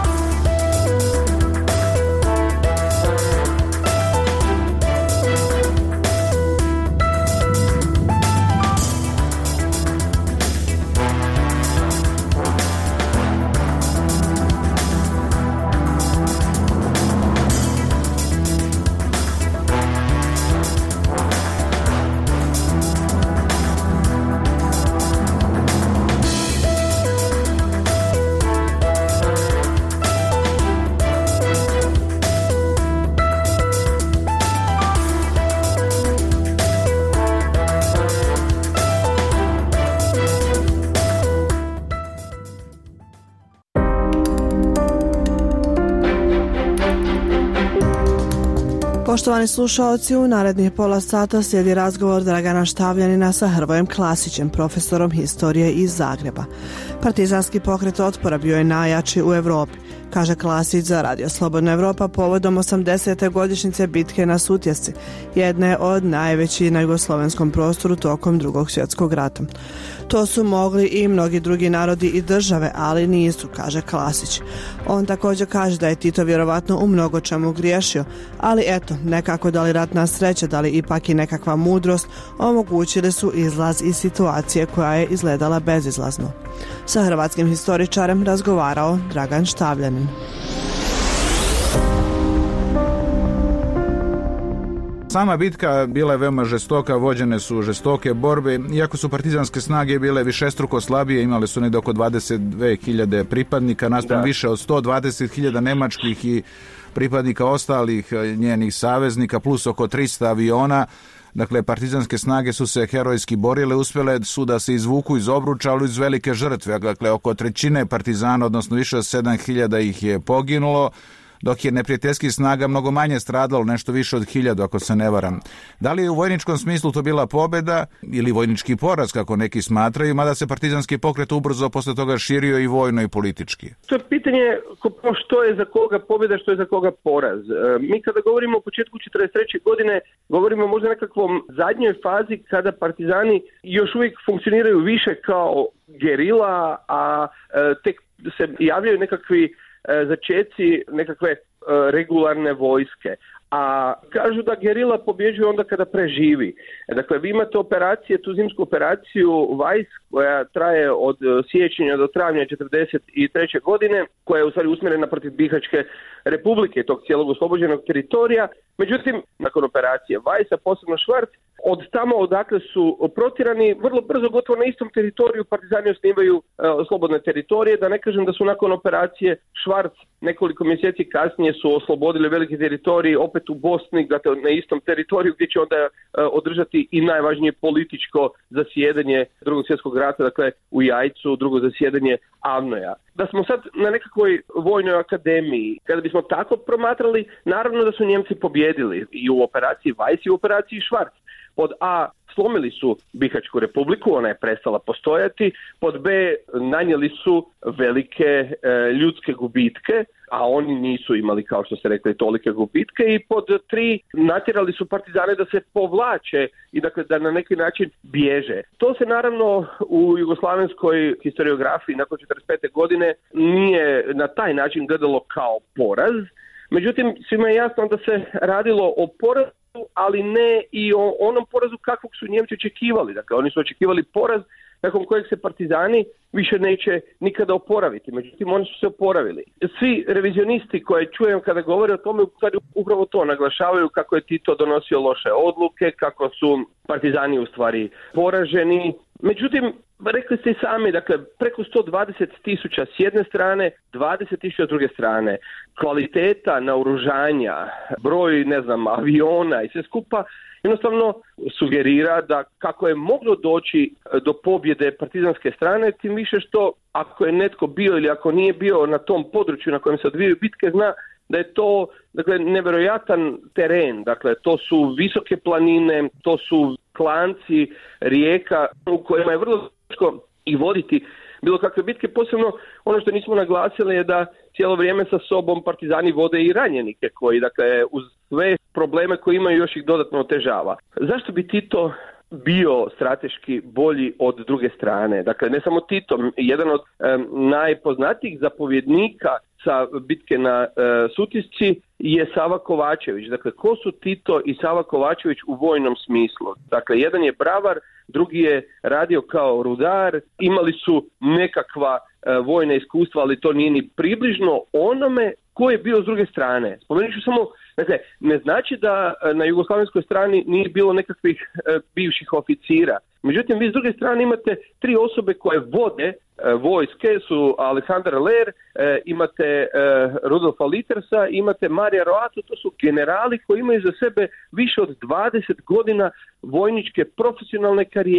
Poštovani slušaoci, u narednih pola sata slijedi razgovor Dragana Štavljanina sa Hrvojem Klasićem, profesorom historije iz Zagreba. Partizanski pokret otpora bio je najjači u Europi, kaže Klasić za Radio Slobodna Evropa povodom osamdesete godišnjice bitke na Sutjesci, jedne od najvećih na jugoslovenskom prostoru tokom Drugog svjetskog rata. To su mogli i mnogi drugi narodi i države, ali nisu, kaže Klasić. On također kaže da je Tito vjerovatno u mnogo čemu griješio, ali eto, nekako da li ratna sreća, da li ipak i nekakva mudrost omogućili su izlaz iz situacije koja je izgledala bezizlazno. Sa hrvatskim historičarem razgovarao Dragan Štavljanin. Sama bitka bila je veoma žestoka, vođene su žestoke borbe, iako su partizanske snage bile višestruko slabije, imale su negdje oko dvadeset dvije hiljade pripadnika, naspram više od sto dvadeset hiljada nemačkih i pripadnika ostalih njenih saveznika, plus oko tristo aviona. Dakle, partizanske snage su se herojski borile, uspjele su da se izvuku iz obruča, ali iz velike žrtve. Dakle, oko trećine partizana, odnosno više od sedam hiljada ih je poginulo, dok je neprijateljskih snaga mnogo manje stradalo, nešto više od hiljadu, ako se ne varam. Da li je u vojničkom smislu to bila pobjeda ili vojnički poraz, kako neki smatraju, mada se partizanski pokret ubrzo posle toga širio i vojno i politički? To je pitanje što je za koga pobjeda, što je za koga poraz. Mi kada govorimo o početku četrdeset treće godine, govorimo možda o nekakvom zadnjoj fazi kada partizani još uvijek funkcioniraju više kao gerila, a tek se javljaju nekakvi začeci nekakve regularne vojske. A kažu da gerila pobjeđuje onda kada preživi. Dakle, vi imate operacije, tu zimsku operaciju Weiss koja traje od siječnja do travnja četrdeset treće godine, koja je u stvari usmjerena protiv Bihaćke republike, tog cijelog oslobođenog teritorija. Međutim, nakon operacije Weiss, a posebno Švarc, od tamo odakle su protirani, vrlo brzo, gotovo na istom teritoriju, partizani osnivaju e, slobodne teritorije, da ne kažem da su nakon operacije Švarc nekoliko mjeseci kasnije su oslobodili velike teritorije opet u Bosni, dakle na istom teritoriju gdje će onda e, održati i najvažnije političko zasjedanje Drugog svjetskog rata, dakle u Jajcu, drugo zasjedanje Avnoja. Da smo sad na nekakvoj vojnoj akademiji, kada bismo tako promatrali, naravno da su Njemci pobjedili i u operaciji Weiss i u operaciji Švarc. Pod A, slomili su Bihaćku republiku, ona je prestala postojati, pod B, nanijeli su velike e, ljudske gubitke, a oni nisu imali, kao što ste rekli, tolike gubitke, i pod tri, natjerali su partizane da se povlače i dakle da na neki način bježe. To se naravno u jugoslavenskoj historiografiji nakon četrdeset pete godine nije na taj način gledalo kao poraz, međutim svima je jasno da se radilo o porazu, ali ne i o onom porazu kakvog su Njemci očekivali. Dakle, oni su očekivali poraz nakon kojeg se partizani više neće nikada oporaviti. Međutim, oni su se oporavili. Svi revizionisti koje čujem kada govore o tome, upravo to naglašavaju, kako je Tito donosio loše odluke, kako su partizani u stvari poraženi. Međutim, rekli ste i sami, dakle, preko sto dvadeset tisuća s jedne strane, dvadeset tisuća s druge strane. Kvaliteta naoružanja, broj, ne znam, aviona i sve skupa, jednostavno sugerira da kako je moglo doći do pobjede partizanske strane, tim više što ako je netko bio ili ako nije bio na tom području na kojem se odvijaju bitke, zna da je to, dakle, nevjerojatan teren. Dakle, to su visoke planine, to su klanci rijeka u kojima je vrlo teško i voditi bilo kakve bitke. Posebno ono što nismo naglasili je da cijelo vrijeme sa sobom partizani vode i ranjenike koji, dakle, uz sve probleme koje imaju još ih dodatno otežava. Zašto bi Tito bio strateški bolji od druge strane? Dakle, ne samo Tito, jedan od um, najpoznatijih zapovjednika sa bitke na uh, Sutjesci je Sava Kovačević. Dakle, ko su Tito i Sava Kovačević u vojnom smislu? Dakle, jedan je bravar, drugi je radio kao rudar, imali su nekakva uh, vojna iskustva, ali to nije ni približno onome ko je bio s druge strane. Spomenut ću samo, dakle, ne znači da na jugoslavenskoj strani nije bilo nekakvih uh, bivših oficira. Međutim, vi s druge strane imate tri osobe koje vode e, vojske, su Aleksandar Ler, e, imate e, Rudolfa Littersa, imate Marija Roatu, to su generali koji imaju za sebe više od dvadeset godina vojničke profesionalne karijere.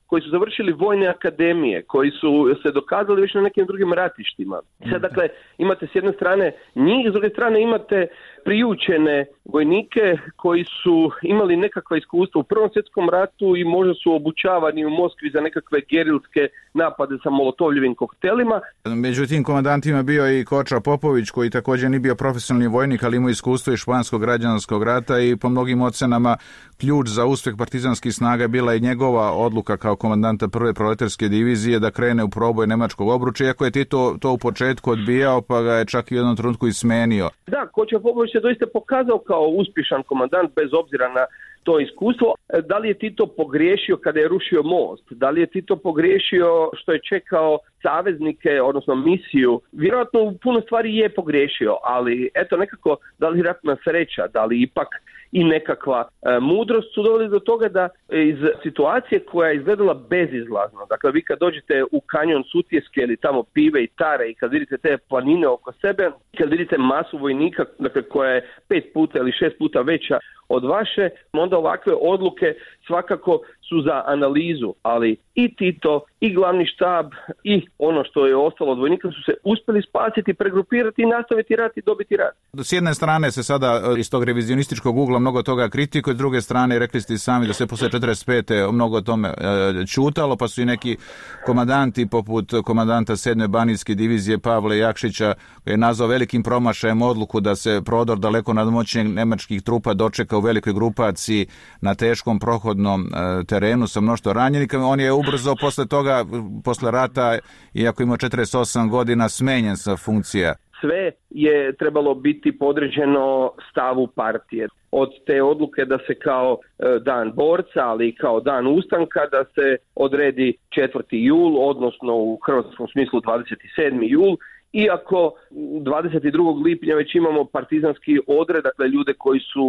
koji su završili vojne akademije, koji su se dokazali već na nekim drugim ratištima. Sad, dakle, imate s jedne strane njih, s druge strane imate priučene vojnike koji su imali nekakva iskustva u Prvom svjetskom ratu i možda su obučavani u Moskvi za nekakve gerilske napade sa molotovljevim koktelima. Među tim komandantima bio i Koča Popović, koji također nije bio profesionalni vojnik, ali imao iskustvo iz španskog građanskog rata i po mnogim ocenama ključ za uspjeh partizanskih snaga bila je njegova odluka kao komandanta prve proletarske divizije da krene u proboj nemačkog obruča, iako je Tito to u početku odbijao, pa ga je čak i u jednom trenutku i smenio. Da, Koča Popović se doista pokazao kao uspješan komandant bez obzira na to iskustvo. Da li je Tito pogriješio kada je rušio most? Da li je Tito pogriješio što je čekao saveznike, odnosno misiju? Vjerojatno u puno stvari je pogriješio, ali eto nekako, da li ratna sreća, da li ipak i nekakva e, mudrost su doveli do toga da iz situacije koja je izgledala bezizlazno, dakle vi kad dođete u kanjon Sutjeske ili tamo Pive i Tare i kad vidite te planine oko sebe, kad vidite masu vojnika, dakle koja je pet puta ili šest puta veća od vaše, onda ovakve odluke svakako su za analizu, ali i Tito, i glavni štab, i ono što je ostalo od vojnika su se uspjeli spasiti, pregrupirati i nastaviti rat i dobiti rat. S jedne strane se sada iz tog revizionističkog ugla mnogo toga kritikuje, s druge strane rekli ste i sami da se posle četrdeset pete mnogo o tome e, čutalo, pa su i neki komandanti poput komandanta sedme banijske divizije Pavle Jakšića, koji je nazvao velikim promašajem odluku da se prodor daleko nadmoćnijeg nemačkih trupa dočeka u velikoj grupaciji na teškom prohodnom e, terenu sa mnoštvo ranjenika. On je ubrzo posle toga, posle rata, iako ima četrdeset osam godina, smenjen sa funkcija. Sve je trebalo biti podređeno stavu partije. Od te odluke da se kao dan borca, ali i kao dan ustanka, da se odredi četvrti jul, odnosno u hrvatskom smislu dvadeset sedmi jul, iako dvadeset drugog lipnja već imamo partizanski odred, dakle ljude koji su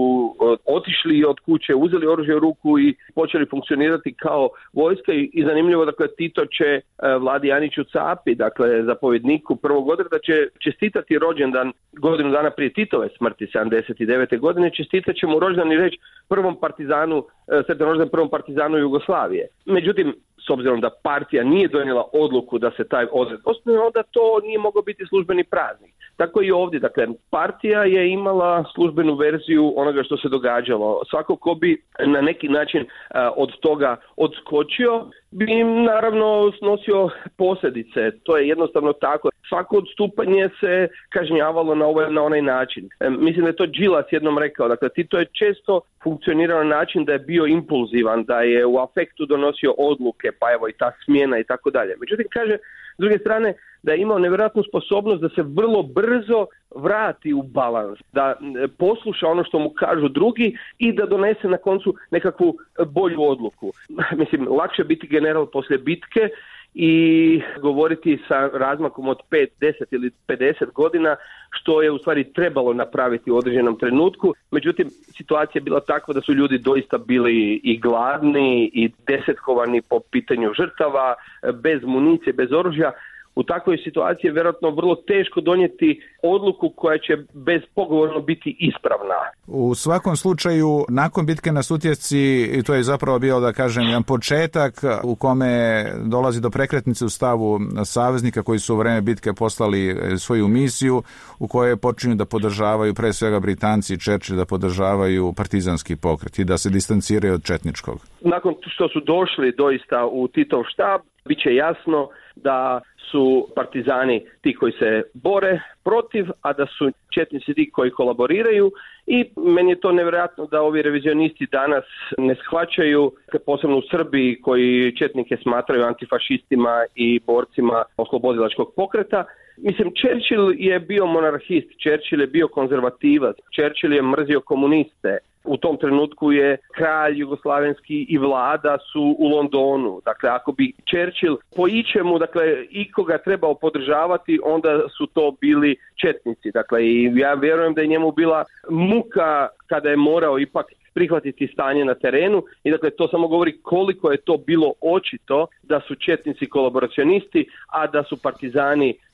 otišli od kuće, uzeli oružje u ruku i počeli funkcionirati kao vojska i zanimljivo, dakle Tito će Vladi Aniću Capi, dakle zapovjedniku prvog odreda, će čestitati rođendan godinu dana prije Titove smrti sedamdeset devete godine, čestitat će mu rođendan i reći prvom partizanu, sretan rođendan prvom partizanu Jugoslavije. Međutim, s obzirom da partija nije donijela odluku da se taj odred osnuje, onda to nije mogao biti službeni praznik. Tako i ovdje, dakle, partija je imala službenu verziju onoga što se događalo. Svako ko bi na neki način a, od toga odskočio, bi im naravno snosio posljedice. To je jednostavno tako. Svako odstupanje se kažnjavalo na ovaj na onaj način. E, mislim da je to Đilas jednom rekao. Dakle, Tito je često funkcionirao na način da je bio impulzivan, da je u afektu donosio odluke, pa evo i ta smjena i tako dalje. Međutim, kaže, s druge strane, da je imao nevjerojatnu sposobnost da se vrlo brzo vrati u balans, da posluša ono što mu kažu drugi i da donese na koncu nekakvu bolju odluku. Mislim, lakše biti general poslije bitke i govoriti sa razmakom od pet, deset ili pedeset godina, što je u stvari trebalo napraviti u određenom trenutku. Međutim, situacija je bila takva da su ljudi doista bili i gladni i desetkovani po pitanju žrtava, bez municije, bez oružja. U takvoj situaciji je vjerojatno vrlo teško donijeti odluku koja će bezpogovorno biti ispravna. U svakom slučaju, nakon bitke na Sutjesci, to je zapravo bio, da kažem, jedan početak u kome dolazi do prekretnice u stavu saveznika koji su u vreme bitke poslali svoju misiju, u kojoj počinju da podržavaju, pre svega Britanci i Churchill, da podržavaju partizanski pokret i da se distanciraju od četničkog. Nakon što su došli doista u Titov štab, bit će jasno da su partizani ti koji se bore protiv, a da su četnici ti koji kolaboriraju i meni je to nevjerojatno da ovi revizionisti danas ne shvaćaju, posebno u Srbiji koji četnike smatraju antifašistima i borcima oslobodilačkog pokreta. Mislim, Churchill je bio monarhist, Churchill je bio konzervativac, Churchill je mrzio komuniste. U tom trenutku je kralj jugoslavenski i vlada su u Londonu. Dakle, ako bi Churchill po ičemu, dakle, ikoga trebao podržavati, onda su to bili četnici. Dakle, i ja vjerujem da je njemu bila muka kada je morao ipak prihvatiti stanje na terenu i dakle to samo govori koliko je to bilo očito da su četnici kolaboracionisti, a da su partizani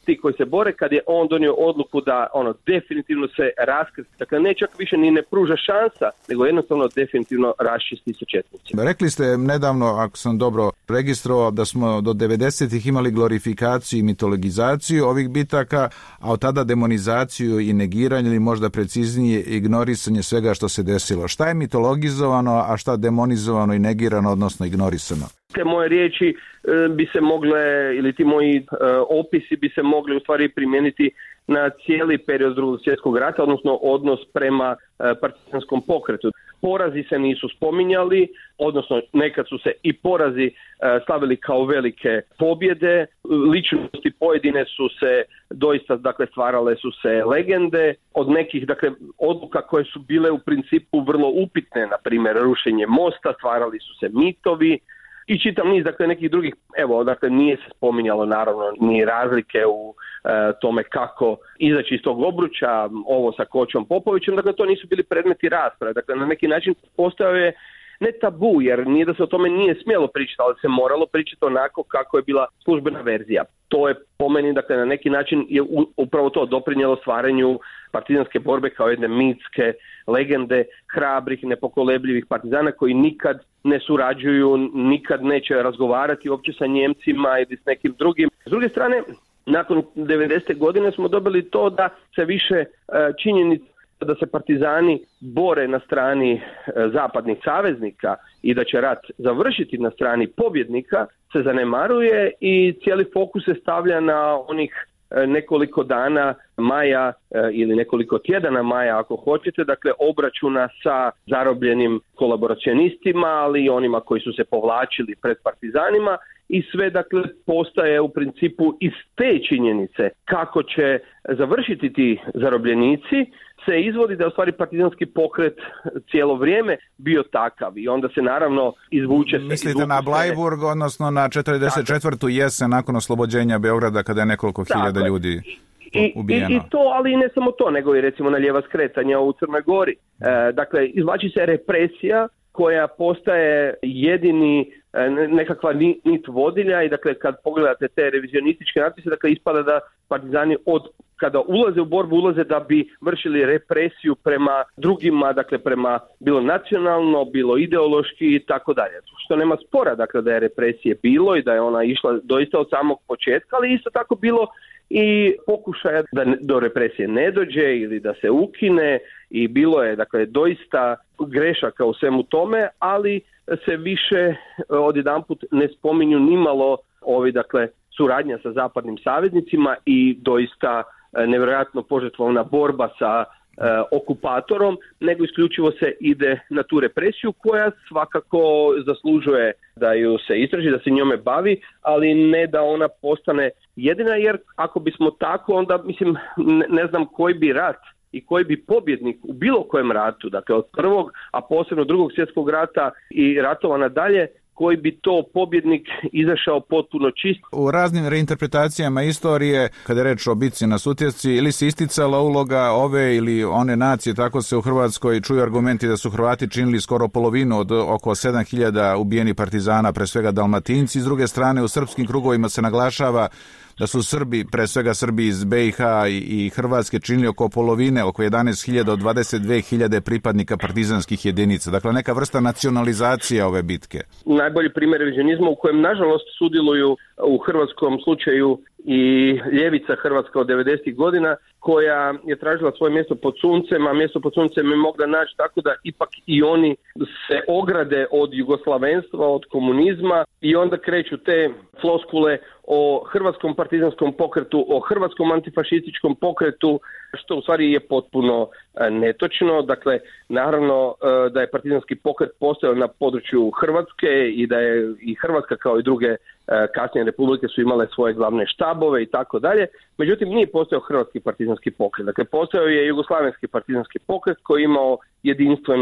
ti koji se bore, kad je on donio odluku da ono definitivno se raskrsti, dakle ne čak više ni ne pruža šansa, nego jednostavno definitivno raščisti sa četnicima. Rekli ste nedavno, ako sam dobro registrovao, da smo do devedesetih imali glorifikaciju i mitologizaciju ovih bitaka, a od tada demonizaciju i negiranje ili možda preciznije ignorisanje svega što se desilo. Šta je mitologizovano, a šta demonizovano i negirano, odnosno ignorisano? Te moje riječi e, bi se mogle, ili ti moji e, opisi bi se mogli u stvari primijeniti na cijeli period Drugog svjetskog rata, odnosno odnos prema e, partizanskom pokretu. Porazi se nisu spominjali, odnosno nekad su se i porazi e, slavili kao velike pobjede, ličnosti pojedine su se doista, dakle, stvarale su se legende, od nekih, dakle, odluka koje su bile u principu vrlo upitne, na primjer rušenje mosta, stvarali su se mitovi, i čitav niz, dakle, nekih drugih, evo, dakle, nije se spominjalo naravno ni razlike u e, tome kako izaći iz tog obruča, ovo sa Kočom Popovićem, dakle, to nisu bili predmeti rasprave, dakle, na neki način postojao je ne tabu, jer nije da se o tome nije smjelo pričati, ali se moralo pričati onako kako je bila službena verzija. To je po meni, dakle, na neki način je upravo to doprinijelo stvaranju partizanske borbe kao jedne mitske legende hrabrih, nepokolebljivih partizana koji nikad ne surađuju, nikad neće razgovarati uopće sa Njemcima ili s nekim drugim. S druge strane, nakon devedesete godine smo dobili to da se više činjenica da se partizani bore na strani e, zapadnih saveznika i da će rat završiti na strani pobjednika se zanemaruje i cijeli fokus se stavlja na onih e, nekoliko dana maja e, ili nekoliko tjedana maja ako hoćete, dakle obračuna sa zarobljenim kolaboracionistima, ali i onima koji su se povlačili pred partizanima i sve, dakle, postaje u principu iz te činjenice kako će završiti ti zarobljenici se izvodi da je u stvari partizanski pokret cijelo vrijeme bio takav i onda se naravno izvuče... Mislite na Bleiburg, odnosno na četrdeset četvrtu jesen nakon oslobođenja Beograda kada je nekoliko dakle, hiljada ljudi ubijeno. I, i to, ali i ne samo to, nego i recimo na lijeva skretanja u Crnoj Gori. E, dakle, izvlači se represija koja postaje jedini nekakva nit vodilja i dakle kad pogledate te revizionističke natpise, dakle ispada da partizani od kada ulaze u borbu ulaze da bi vršili represiju prema drugima, dakle prema bilo nacionalno, bilo ideološki i tako dalje. Što nema spora, dakle da je represije bilo i da je ona išla doista od samog početka, ali isto tako bilo i pokušaja da do represije ne dođe ili da se ukine i bilo je, dakle, doista grešaka u svemu tome, ali se više odjedanput ne spominju nimalo ovi, dakle, suradnja sa zapadnim saveznicima i doista nevjerojatno požrtvovna borba sa e, okupatorom, nego isključivo se ide na tu represiju koja svakako zaslužuje da ju se istraži, da se njome bavi, ali ne da ona postane jedina, jer ako bismo tako, onda mislim ne, ne znam koji bi rat i koji bi pobjednik u bilo kojem ratu, dakle od prvog, a posebno drugog svjetskog rata i ratova nadalje, koji bi to pobjednik izašao potpuno čist. U raznim reinterpretacijama istorije, kada je reč o bitci na Sutjesci, ili se isticala uloga ove ili one nacije, tako se u Hrvatskoj čuju argumenti da su Hrvati činili skoro polovinu od oko sedam hiljada ubijenih partizana, pre svega Dalmatinci. S druge strane, u srpskim krugovima se naglašava da su Srbi, pre svega Srbi iz B i H i Hrvatske, činili oko polovine, oko jedanaest hiljada od dvadeset dve hiljade pripadnika partizanskih jedinica. Dakle, neka vrsta nacionalizacije ove bitke. Najbolji primjer revizionizma u kojem, nažalost, sudjeluju u hrvatskom slučaju i ljevica hrvatska od devedesetih godina, koja je tražila svoje mjesto pod suncem, a mjesto pod suncem je mogla naći tako da ipak i oni se ograde od jugoslavenstva, od komunizma i onda kreću te floskule o hrvatskom partizanskom pokretu, o hrvatskom antifašističkom pokretu, što u stvari je potpuno netočno. Dakle, naravno da je partizanski pokret postojao na području Hrvatske i da je i Hrvatska kao i druge kasnije republike su imale svoje glavne štabove i tako dalje. Međutim, nije postojao hrvatski partizanski pokret. Dakle, postojao je jugoslavenski partizanski pokret koji je imao jedinstveno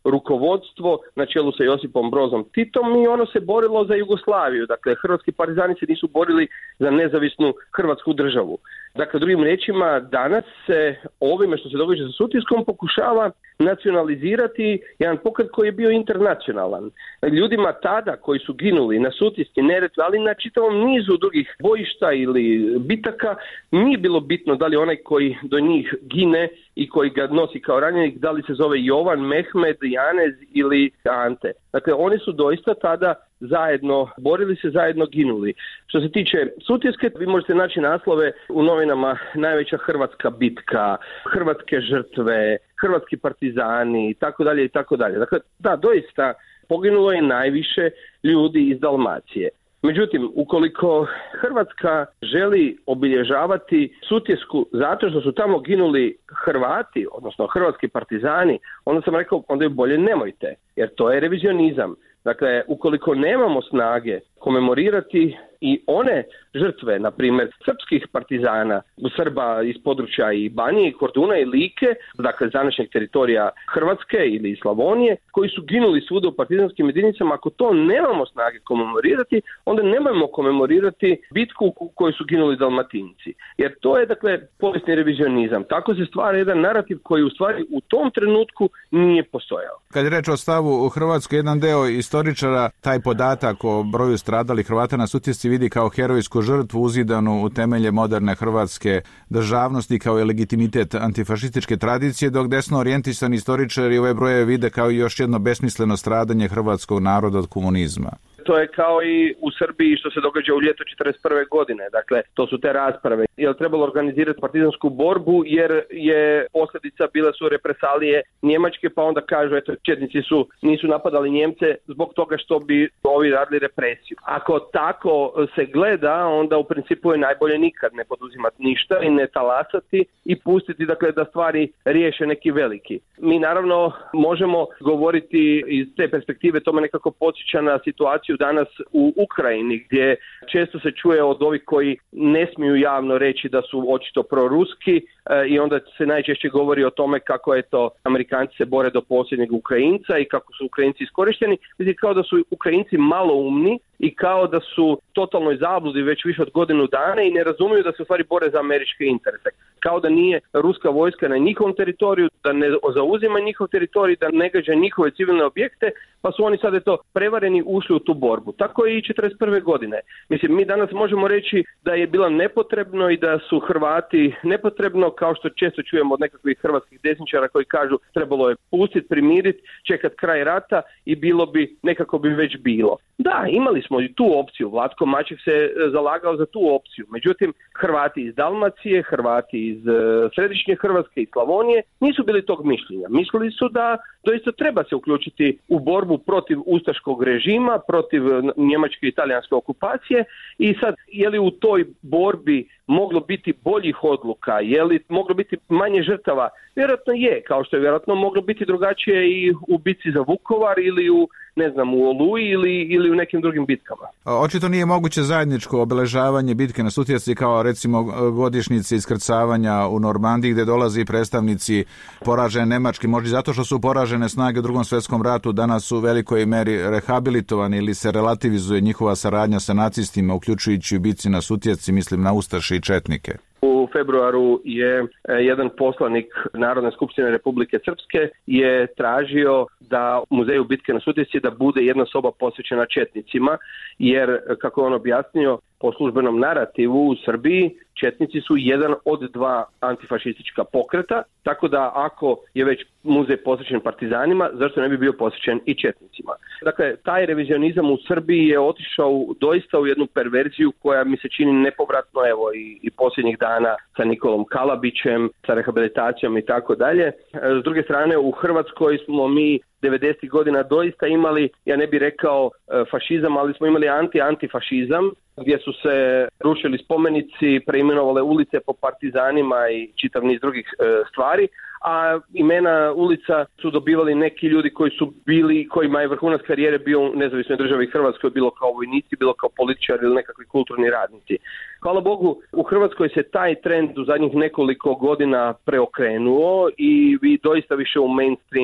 rukovodstvo na čelu sa Josipom Brozom Titom i ono se borilo za Jugoslaviju. Dakle, hrvatski partizani se nisu borili za nezavisnu hrvatsku državu. Dakle, drugim riječima, danas se ovime što se događa sa Sutjeskom pokušava nacionalizirati jedan pokret koji je bio internacionalan. Ljudima tada koji su ginuli na Sutjeski, Neretvi, ali na čitavom nizu drugih bojišta ili bitaka, nije bilo bitno da li onaj koji do njih gine i koji ga nosi kao ranjenik, da li se zove Jovan, Mehmed, Janez ili Ante. Dakle, oni su doista tada zajedno borili se, zajedno ginuli. Što se tiče Sutjeske, vi možete naći naslove u novinama Najveća hrvatska bitka, hrvatske žrtve, hrvatski partizani i tako dalje i tako dalje. Dakle, da, doista poginulo je najviše ljudi iz Dalmacije. Međutim, ukoliko Hrvatska želi obilježavati Sutjesku zato što su tamo ginuli Hrvati, odnosno hrvatski partizani, onda sam rekao, onda je bolje nemojte, jer to je revizionizam. Dakle, ukoliko nemamo snage komemorirati i one žrtve, na primjer, srpskih partizana, Srba iz područja i Banije, i Korduna i Like, dakle današnjeg teritorija Hrvatske ili Slavonije, koji su ginuli svuda u partizanskim jedinicama, ako to nemamo snage komemorirati, onda nemojmo komemorirati bitku u kojoj su ginuli Dalmatinci. Jer to je, dakle, povijesni revizionizam. Tako se stvara jedan narativ koji u stvari u tom trenutku nije postojao. Kad je reč o stavu u Hrvatskoj, jedan deo istoričara taj podatak o broju stradalih Hrvata na Sutjesci vidi kao herojsku žrtvu uzidanu u temelje moderne hrvatske državnosti kao i legitimitet antifašističke tradicije, dok desno orijentisani istoričari ove broje vide kao još jedno besmisleno stradanje hrvatskog naroda od komunizma. To je kao i u Srbiji što se događa u ljeto četrdeset prve godine. Dakle, to su te rasprave. Je li trebalo organizirati partizansku borbu jer je posljedica bile su represalije Njemačke, pa onda kažu, eto, četnici su, nisu napadali Njemce zbog toga što bi ovi radili represiju. Ako tako se gleda, onda u principu je najbolje nikad ne poduzimati ništa i ne talasati i pustiti, dakle, da stvari riješe neki veliki. Mi naravno možemo govoriti iz te perspektive, to me nekako podsjeća na situaciju danas u Ukrajini, gdje često se čuje od ovih koji ne smiju javno reći da su očito proruski e, i onda se najčešće govori o tome kako je to Amerikanci se bore do posljednjeg Ukrajinca i kako su Ukrajinci iskorišteni. Mislim, kao da su Ukrajinci maloumni i kao da su totalnoj zabludi već više od godinu dana i ne razumiju da se u stvari bore za američke interese. Kao da nije ruska vojska na njihovom teritoriju, da ne zauzima njihov teritorij, da ne gađa njihove civilne objekte, pa su oni sad eto prevareni ušli u tu borbu. Tako je i četrdeset prve godine. Mislim, mi danas možemo reći da je bilo nepotrebno i da su Hrvati nepotrebno, kao što često čujemo od nekakvih hrvatskih desničara koji kažu trebalo je pustiti, primiriti, čekat kraj rata i bilo bi, nekako bi već bilo. Da, imali smo i tu opciju. Vlatko Maček se zalagao za tu opciju. Međutim, Hrvati iz Dalmacije, Hrvati iz središnje Hrvatske i Slavonije nisu bili tog mišljenja. Mislili su da doista treba se uključiti u borbu protiv ustaškog režima, protiv njemačke i italijanske okupacije i sad je li u toj borbi moglo biti boljih odluka, je li moglo biti manje žrtava? Vjerojatno je, kao što je vjerojatno moglo biti drugačije i u bitci za Vukovar ili u, ne znam, u Oluji ili, ili u nekim drugim bitkama. Očito nije moguće zajedničko obeležavanje bitke na Sutjesci kao recimo godišnjice iskrcavanja u Normandiji gdje dolazi predstavnici poražene Nemačke, možda zato što su poražene snage u Drugom svjetskom ratu danas u velikoj meri rehabilitovani ili se relativizuje njihova saradnja sa nacistima, uključujući u bitci na Sutjesci, mislim na ustaše i četnike. U februaru je jedan poslanik Narodne skupštine Republike Srpske je tražio da u muzeju bitke na Sutjesci da bude jedna soba posvećena četnicima, jer, kako je on objasnio, po službenom narativu u Srbiji četnici su jedan od dva antifašistička pokreta, tako da ako je već muzej posvećen partizanima, zašto ne bi bio posvećen i četnicima? Dakle, taj revizionizam u Srbiji je otišao doista u jednu perverziju koja mi se čini nepovratno, evo i, i posljednjih dana sa Nikolom Kalabićem, sa rehabilitacijom i tako dalje. S druge strane, u Hrvatskoj smo mi devedesetih godina doista imali, ja ne bih rekao fašizam, ali smo imali anti-antifašizam, gdje su se rušili spomenici, preimenovale ulice po partizanima i čitav niz drugih e, stvari, a imena ulica su dobivali neki ljudi koji su bili, kojima je vrhunac karijere bio u nezavisnoj državi Hrvatskoj, bilo kao vojnici, bilo kao političari ili nekakvi kulturni radnici. Hvala Bogu, u Hrvatskoj se taj trend u zadnjih nekoliko godina preokrenuo i vi doista više u mainstream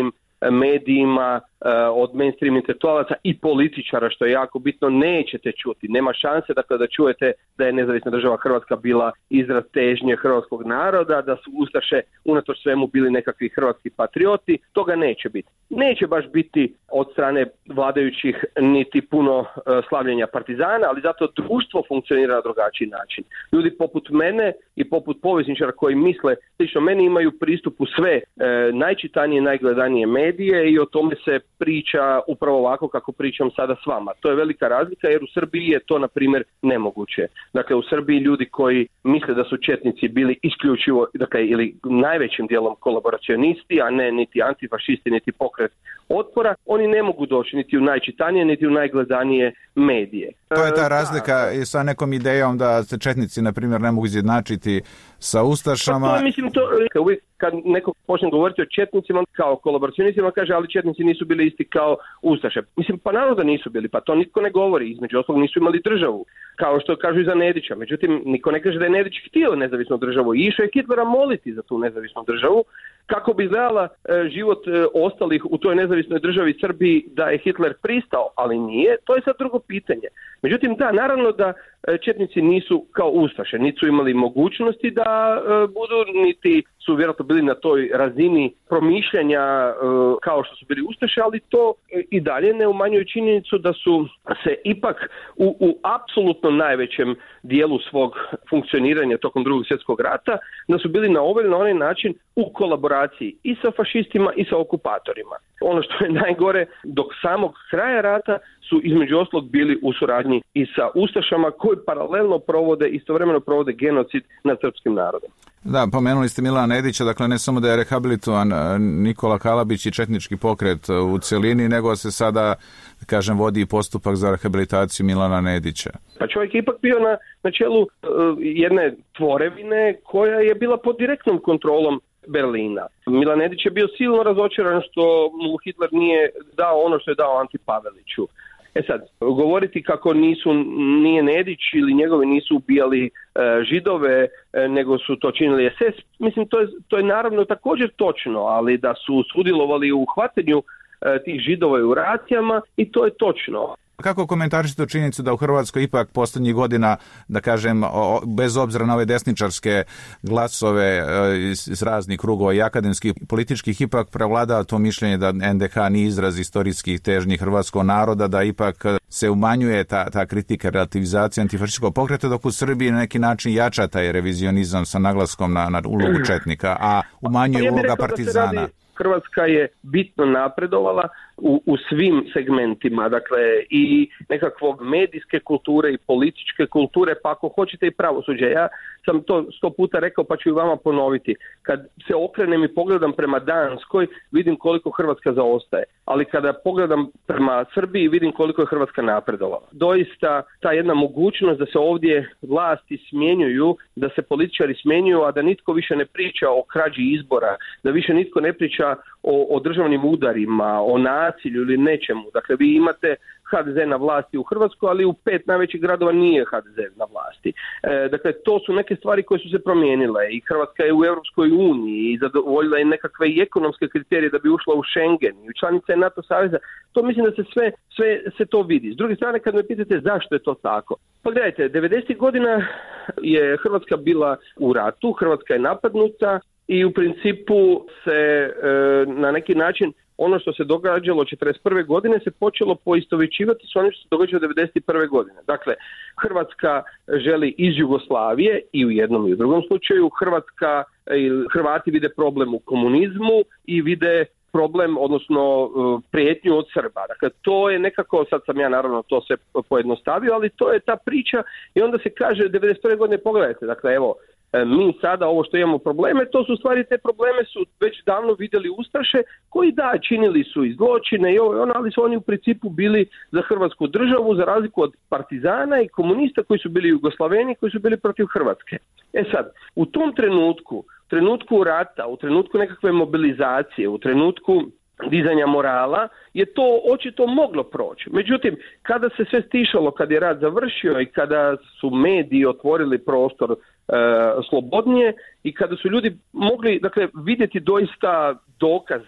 medijima, od mainstream intelektualaca i političara, što je jako bitno, nećete čuti. Nema šanse dakle, da čujete da je nezavisna država Hrvatska bila izraz težnje hrvatskog naroda, da su ustaše unatoč svemu bili nekakvi hrvatski patrioti. Toga neće biti. Neće baš biti od strane vladajućih niti puno uh, slavljenja partizana, ali zato društvo funkcionira na drugačiji način. Ljudi poput mene i poput povjesničara koji misle slično meni imaju pristup u sve uh, najčitanije, najgledanije medije i o tome se priča upravo ovako kako pričam sada s vama. To je velika razlika jer u Srbiji je to, na primjer, nemoguće. Dakle, u Srbiji ljudi koji misle da su četnici bili isključivo, dakle, ili najvećim dijelom kolaboracionisti, a ne niti antifašisti, niti pokret otpora, oni ne mogu doći niti u najčitanije, niti u najgledanije medije. To je ta razlika i sa nekom idejom da se četnici, na primjer, ne mogu izjednačiti sa ustašama. Pa to, mislim, to, uvijek kad neko počne govoriti o četnicima kao kolaboracionistima, kaže, ali četnici nisu bili isti kao ustaše. Mislim, pa naravno da nisu bili, pa to nitko ne govori. Između ostalog nisu imali državu, kao što kažu i za Nedića. Međutim, niko ne kaže da je Nedić htio nezavisnu državu i išao je Hitlera moliti za tu nezavisnu državu. Kako bi izgledala e, život e, ostalih u toj nezavisnoj državi Srbiji da je Hitler pristao, ali nije, to je sad drugo pitanje. Međutim, da, naravno da e, četnici nisu kao ustaše, niti su imali mogućnosti da e, budu, niti su vjerojatno bili na toj razini promišljanja e, kao što su bili ustaše, ali to e, i dalje ne umanjuje činjenicu da su se ipak u, u apsolutno najvećem dijelu svog funkcioniranja tokom Drugog svjetskog rata, da su bili na ovaj na onaj način u kolaboraciji i sa fašistima i sa okupatorima. Ono što je najgore, dok samog kraja rata su između ostalog bili u suradnji i sa ustašama koji paralelno provode, istovremeno provode genocid nad srpskim narodom. Da, pomenuli ste Milana Nedića, dakle ne samo da je rehabilitovan Nikola Kalabić i četnički pokret u cjelini, nego se sada, kažem, vodi postupak za rehabilitaciju Milana Nedića. Pa čovjek je ipak bio na, na čelu uh, jedne tvorevine koja je bila pod direktnom kontrolom Berlina. Milan Nedić je bio silno razočaran što mu Hitler nije dao ono što je dao Anti Paveliću. E sad, govoriti kako nisu, nije Nedić ili njegovi nisu ubijali e, Židove, e, nego su to činili es es, mislim, to je, to je naravno također točno, ali da su sudjelovali u hvatanju e, tih Židova i u racijama, i to je točno. Kako komentarišete činjenicu da u Hrvatskoj ipak posljednjih godina, da kažem, bez obzira na ove desničarske glasove iz raznih krugova i akademskih političkih, ipak prevlada to mišljenje da en de ha nije izraz istorijskih težnji hrvatskog naroda, da ipak se umanjuje ta, ta kritika, relativizacija antifašističkog pokreta, dok u Srbiji na neki način jača taj revizionizam sa naglaskom na, na ulogu četnika, a umanjuje uloga partizana. Hrvatska je bitno napredovala u, u svim segmentima, dakle i nekakvog medijske kulture i političke kulture, pa ako hoćete i pravosuđe. Ja sam to sto puta rekao, pa ću i vama ponoviti. Kad se okrenem i pogledam prema Danskoj, vidim koliko Hrvatska zaostaje, ali kada pogledam prema Srbiji, vidim koliko je Hrvatska napredovala. Doista ta jedna mogućnost da se ovdje vlasti smjenjuju, da se političari smjenjuju, a da nitko više ne priča o krađi izbora, da više nitko ne priča o, o državnim udarima, o nasilju ili nečemu. Dakle, vi imate ha de ze na vlasti u Hrvatskoj, ali u pet najvećih gradova nije ha de ze na vlasti. E, dakle, to su neke stvari koje su se promijenile i Hrvatska je u Europskoj uniji i zadovoljila je nekakve i ekonomske kriterije da bi ušla u Schengen i članica je NATO saveza. To mislim da se sve, sve se to vidi. S druge strane, kad me pitate zašto je to tako, pa gledajte, devedesetih godina je Hrvatska bila u ratu, Hrvatska je napadnuta i u principu se e, na neki način ono što se događalo četrdeset prve godine se počelo poistovjećivati s onim što se događalo devedeset prve godine. Dakle, Hrvatska želi iz Jugoslavije i u jednom i u drugom slučaju. Hrvatska, Hrvati vide problem u komunizmu i vide problem, odnosno prijetnju od Srba. Dakle, to je nekako, sad sam ja naravno to sve pojednostavio, ali to je ta priča i onda se kaže devedeset prve godine, pogledajte, dakle, evo, mi sada ovo što imamo probleme, to su stvari, te probleme su već davno vidjeli ustaše koji da, činili su i zločine i ovo, ono, ali su oni u principu bili za Hrvatsku državu, za razliku od partizana i komunista koji su bili Jugoslaveni, koji su bili protiv Hrvatske. E sad, u tom trenutku, trenutku rata, u trenutku nekakve mobilizacije, u trenutku dizanja morala, je to očito moglo proći. Međutim, kada se sve stišalo, kad je rat završio i kada su mediji otvorili prostor e, slobodnije i kada su ljudi mogli, dakle, vidjeti doista dokaze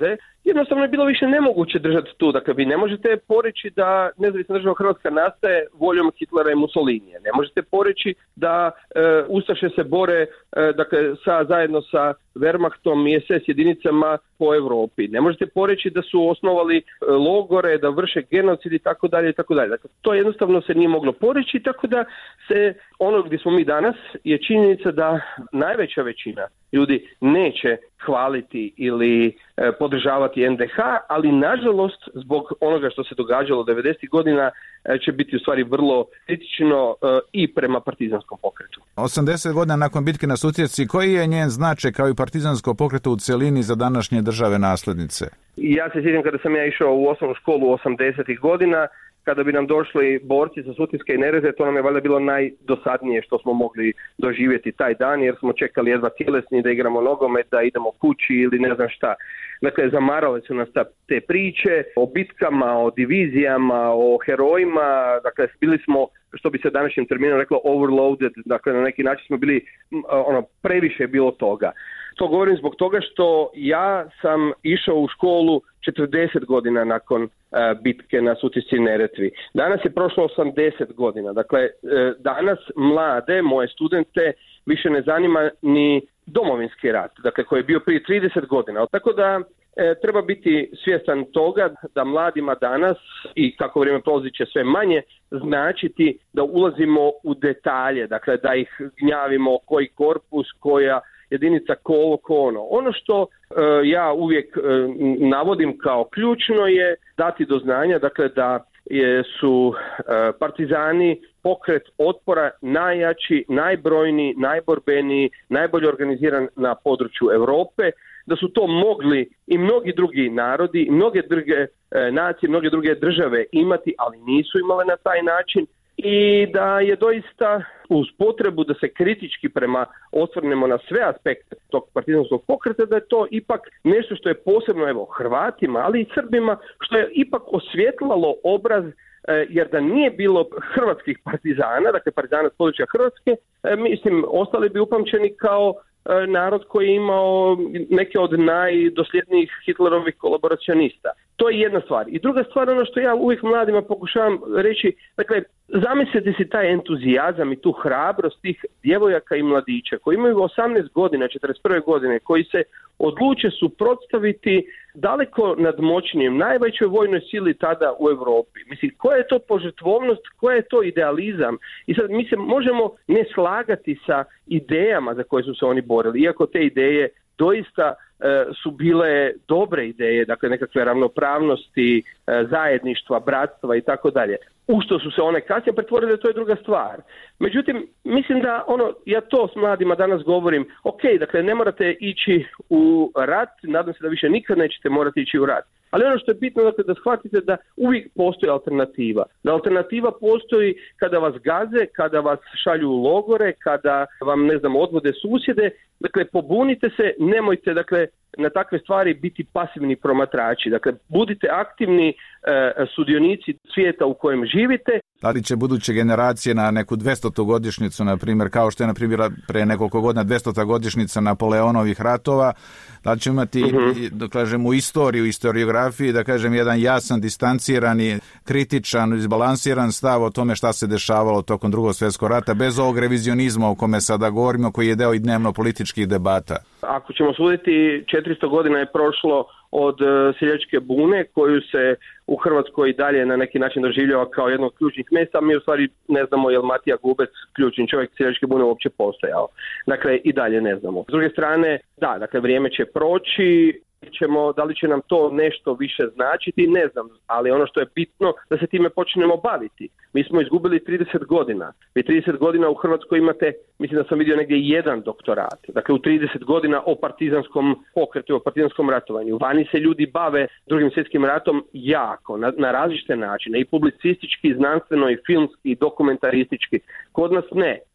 jednostavno je bilo više nemoguće držati tu. Dakle, vi ne možete poreći da nezavisna država Hrvatska nastaje voljom Hitlera i Mussolinija. Ne možete poreći da e, Ustaše se bore e, dakle, sa, zajedno sa Wehrmachtom i es es jedinicama po Europi. Ne možete poreći da su osnovali e, logore, da vrše genocid i tako dalje i tako dalje. Dakle, to jednostavno se nije moglo poreći, tako da se ono gdje smo mi danas je činjenica da najveća većina ljudi neće hvaliti ili e, podržavati en de ha, ali nažalost zbog onoga što se događalo devedesetih godina e, će biti u stvari vrlo kritično e, i prema partizanskom pokretu. osamdeset godina nakon bitke na Sutjeci, koji je njen značaj kao i partizansko pokretu u cjelini za današnje države naslednice? Ja se sjećam kada sam ja išao u osnovnu školu osamdesetih godina, kada bi nam došli borci sa Sutjeske i Neretve, to nam je valjda bilo najdosadnije što smo mogli doživjeti taj dan, jer smo čekali jedva tjelesni da igramo nogomet, da idemo kući ili ne znam šta. Dakle, zamarale su nas te priče o bitkama, o divizijama, o herojima. Dakle, bili smo, što bi se današnjim terminom reklo, overloaded. Dakle, na neki način smo bili, ono, previše je bilo toga. To govorim zbog toga što ja sam išao u školu četrdeset godina nakon uh, bitke na Sutjesci i Neretvi. Danas je prošlo osamdeset godina. Dakle, uh, danas mlade, moje studente, više ne zanima ni domovinski rat, dakle, koji je bio prije trideset godina. Tako da e, treba biti svjestan toga da mladima danas, i kako vrijeme prolazi će sve manje, značiti da ulazimo u detalje, dakle, da ih gnjavimo koji korpus, koja jedinica, ko ovo, ko ono. Ono što e, ja uvijek e, navodim kao ključno je dati do znanja, dakle, da je, su e, partizani pokret otpora najjači, najbrojniji, najborbeniji, najbolje organiziran na području Europe, da su to mogli i mnogi drugi narodi, i mnoge druge e, nacije, mnoge druge države imati, ali nisu imale na taj način, i da je doista uz potrebu da se kritički prema osvrnemo na sve aspekte tog partizanskog pokreta, da je to ipak nešto što je posebno, evo, Hrvatima, ali i Srbima, što je ipak osvjetlalo obraz, jer da nije bilo hrvatskih partizana, dakle partizana s područja Hrvatske, mislim, ostali bi upamćeni kao narod koji je imao neke od najdosljednijih Hitlerovih kolaboracionista. To je jedna stvar. I druga stvar, ono što ja uvijek mladima pokušavam reći, dakle, zamislite si taj entuzijazam i tu hrabrost tih djevojaka i mladića koji imaju osamnaest godina, četrdeset prve godine, koji se odluče suprotstaviti daleko nadmoćnijem, najvećoj vojnoj sili tada u Europi. Mislim, koja je to požrtvovnost, koja je to idealizam? I sad mi se možemo ne slagati sa idejama za koje su se oni borili, iako te ideje doista e, su bile dobre ideje, dakle nekakve ravnopravnosti, e, zajedništva, bratstva i tako dalje. U što su se one kasnije pretvorile, to je druga stvar. Međutim, mislim da ono, ja to s mladima danas govorim, ok, dakle ne morate ići u rat, nadam se da više nikad nećete morati ići u rat. Ali ono što je bitno, dakle, da shvatite da uvijek postoji alternativa. Da alternativa postoji kada vas gaze, kada vas šalju u logore, kada vam, ne znam, odvode susjede. Dakle, pobunite se, nemojte, dakle, na takve stvari biti pasivni promatrači. Dakle, budite aktivni e, sudionici svijeta u kojem živite. Da li će buduće generacije na neku dvestotu godišnjicu, na primjer, kao što je na primjer pre nekoliko godina dvestota godišnjica Napoleonovih ratova, da li će imati, uh-huh. da kažem, u istoriji, u historiografiji, da kažem, jedan jasan, distancirani, kritičan, izbalansiran stav o tome šta se dešavalo tokom Drugog svjetskog rata, bez ovog revizionizma o kome sada govorimo, koji je deo i dnevno političkih debata? Ako ćemo suditi, četiristo godina je prošlo od uh, seljačke bune, koju se u Hrvatskoj dalje na neki način doživljava kao jedno od ključnih mjesta. Mi u stvari ne znamo je li Matija Gubec, ključni čovjek seljačke bune, uopće postojao. Dakle, i dalje ne znamo. S druge strane, da, dakle, vrijeme će proći, ćemo, da li će nam to nešto više značiti, ne znam, ali ono što je bitno da se time počnemo baviti. Mi smo izgubili trideset godina. Vi trideset godina u Hrvatskoj imate, mislim da sam vidio negdje jedan doktorat. Dakle, u trideset godina o partizanskom pokretu, o partizanskom ratovanju. Vani se ljudi bave Drugim svjetskim ratom jako, na, na različite načine, i publicistički, i znanstveno, i filmski, i dokumentaristički. Kod nas ne.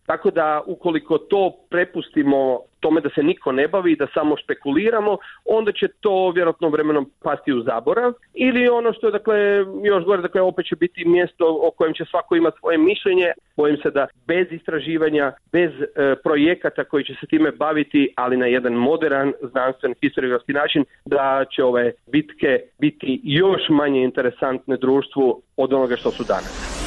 Tako da ukoliko to prepustimo tome da se niko ne bavi, da samo špekuliramo, onda će to vjerojatno vremenom pasti u zaborav. Ili ono što je, dakle, još gore, dakle, opet će biti mjesto o kojem će svako imati svoje mišljenje. Bojim se da bez istraživanja, bez e, projekata koji će se time baviti, ali na jedan moderan, znanstven, historiografski način, da će ove bitke biti još manje interesantne društvu od onoga što su danas.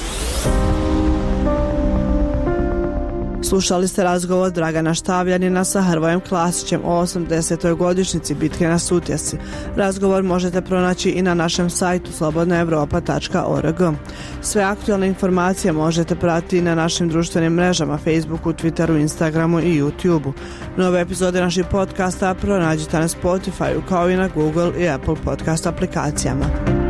Slušali ste razgovor Dragana Štavljanina sa Hrvojem Klasićem o osamdesetoj godišnjici bitke na Sutjesci. Razgovor možete pronaći i na našem sajtu slobodna europa tačka org. Sve aktualne informacije možete pratiti na našim društvenim mrežama Facebooku, Twitteru, Instagramu i YouTubeu. Nove epizode naših podcasta pronađite na Spotifyu kao i na Google i Apple podcast aplikacijama.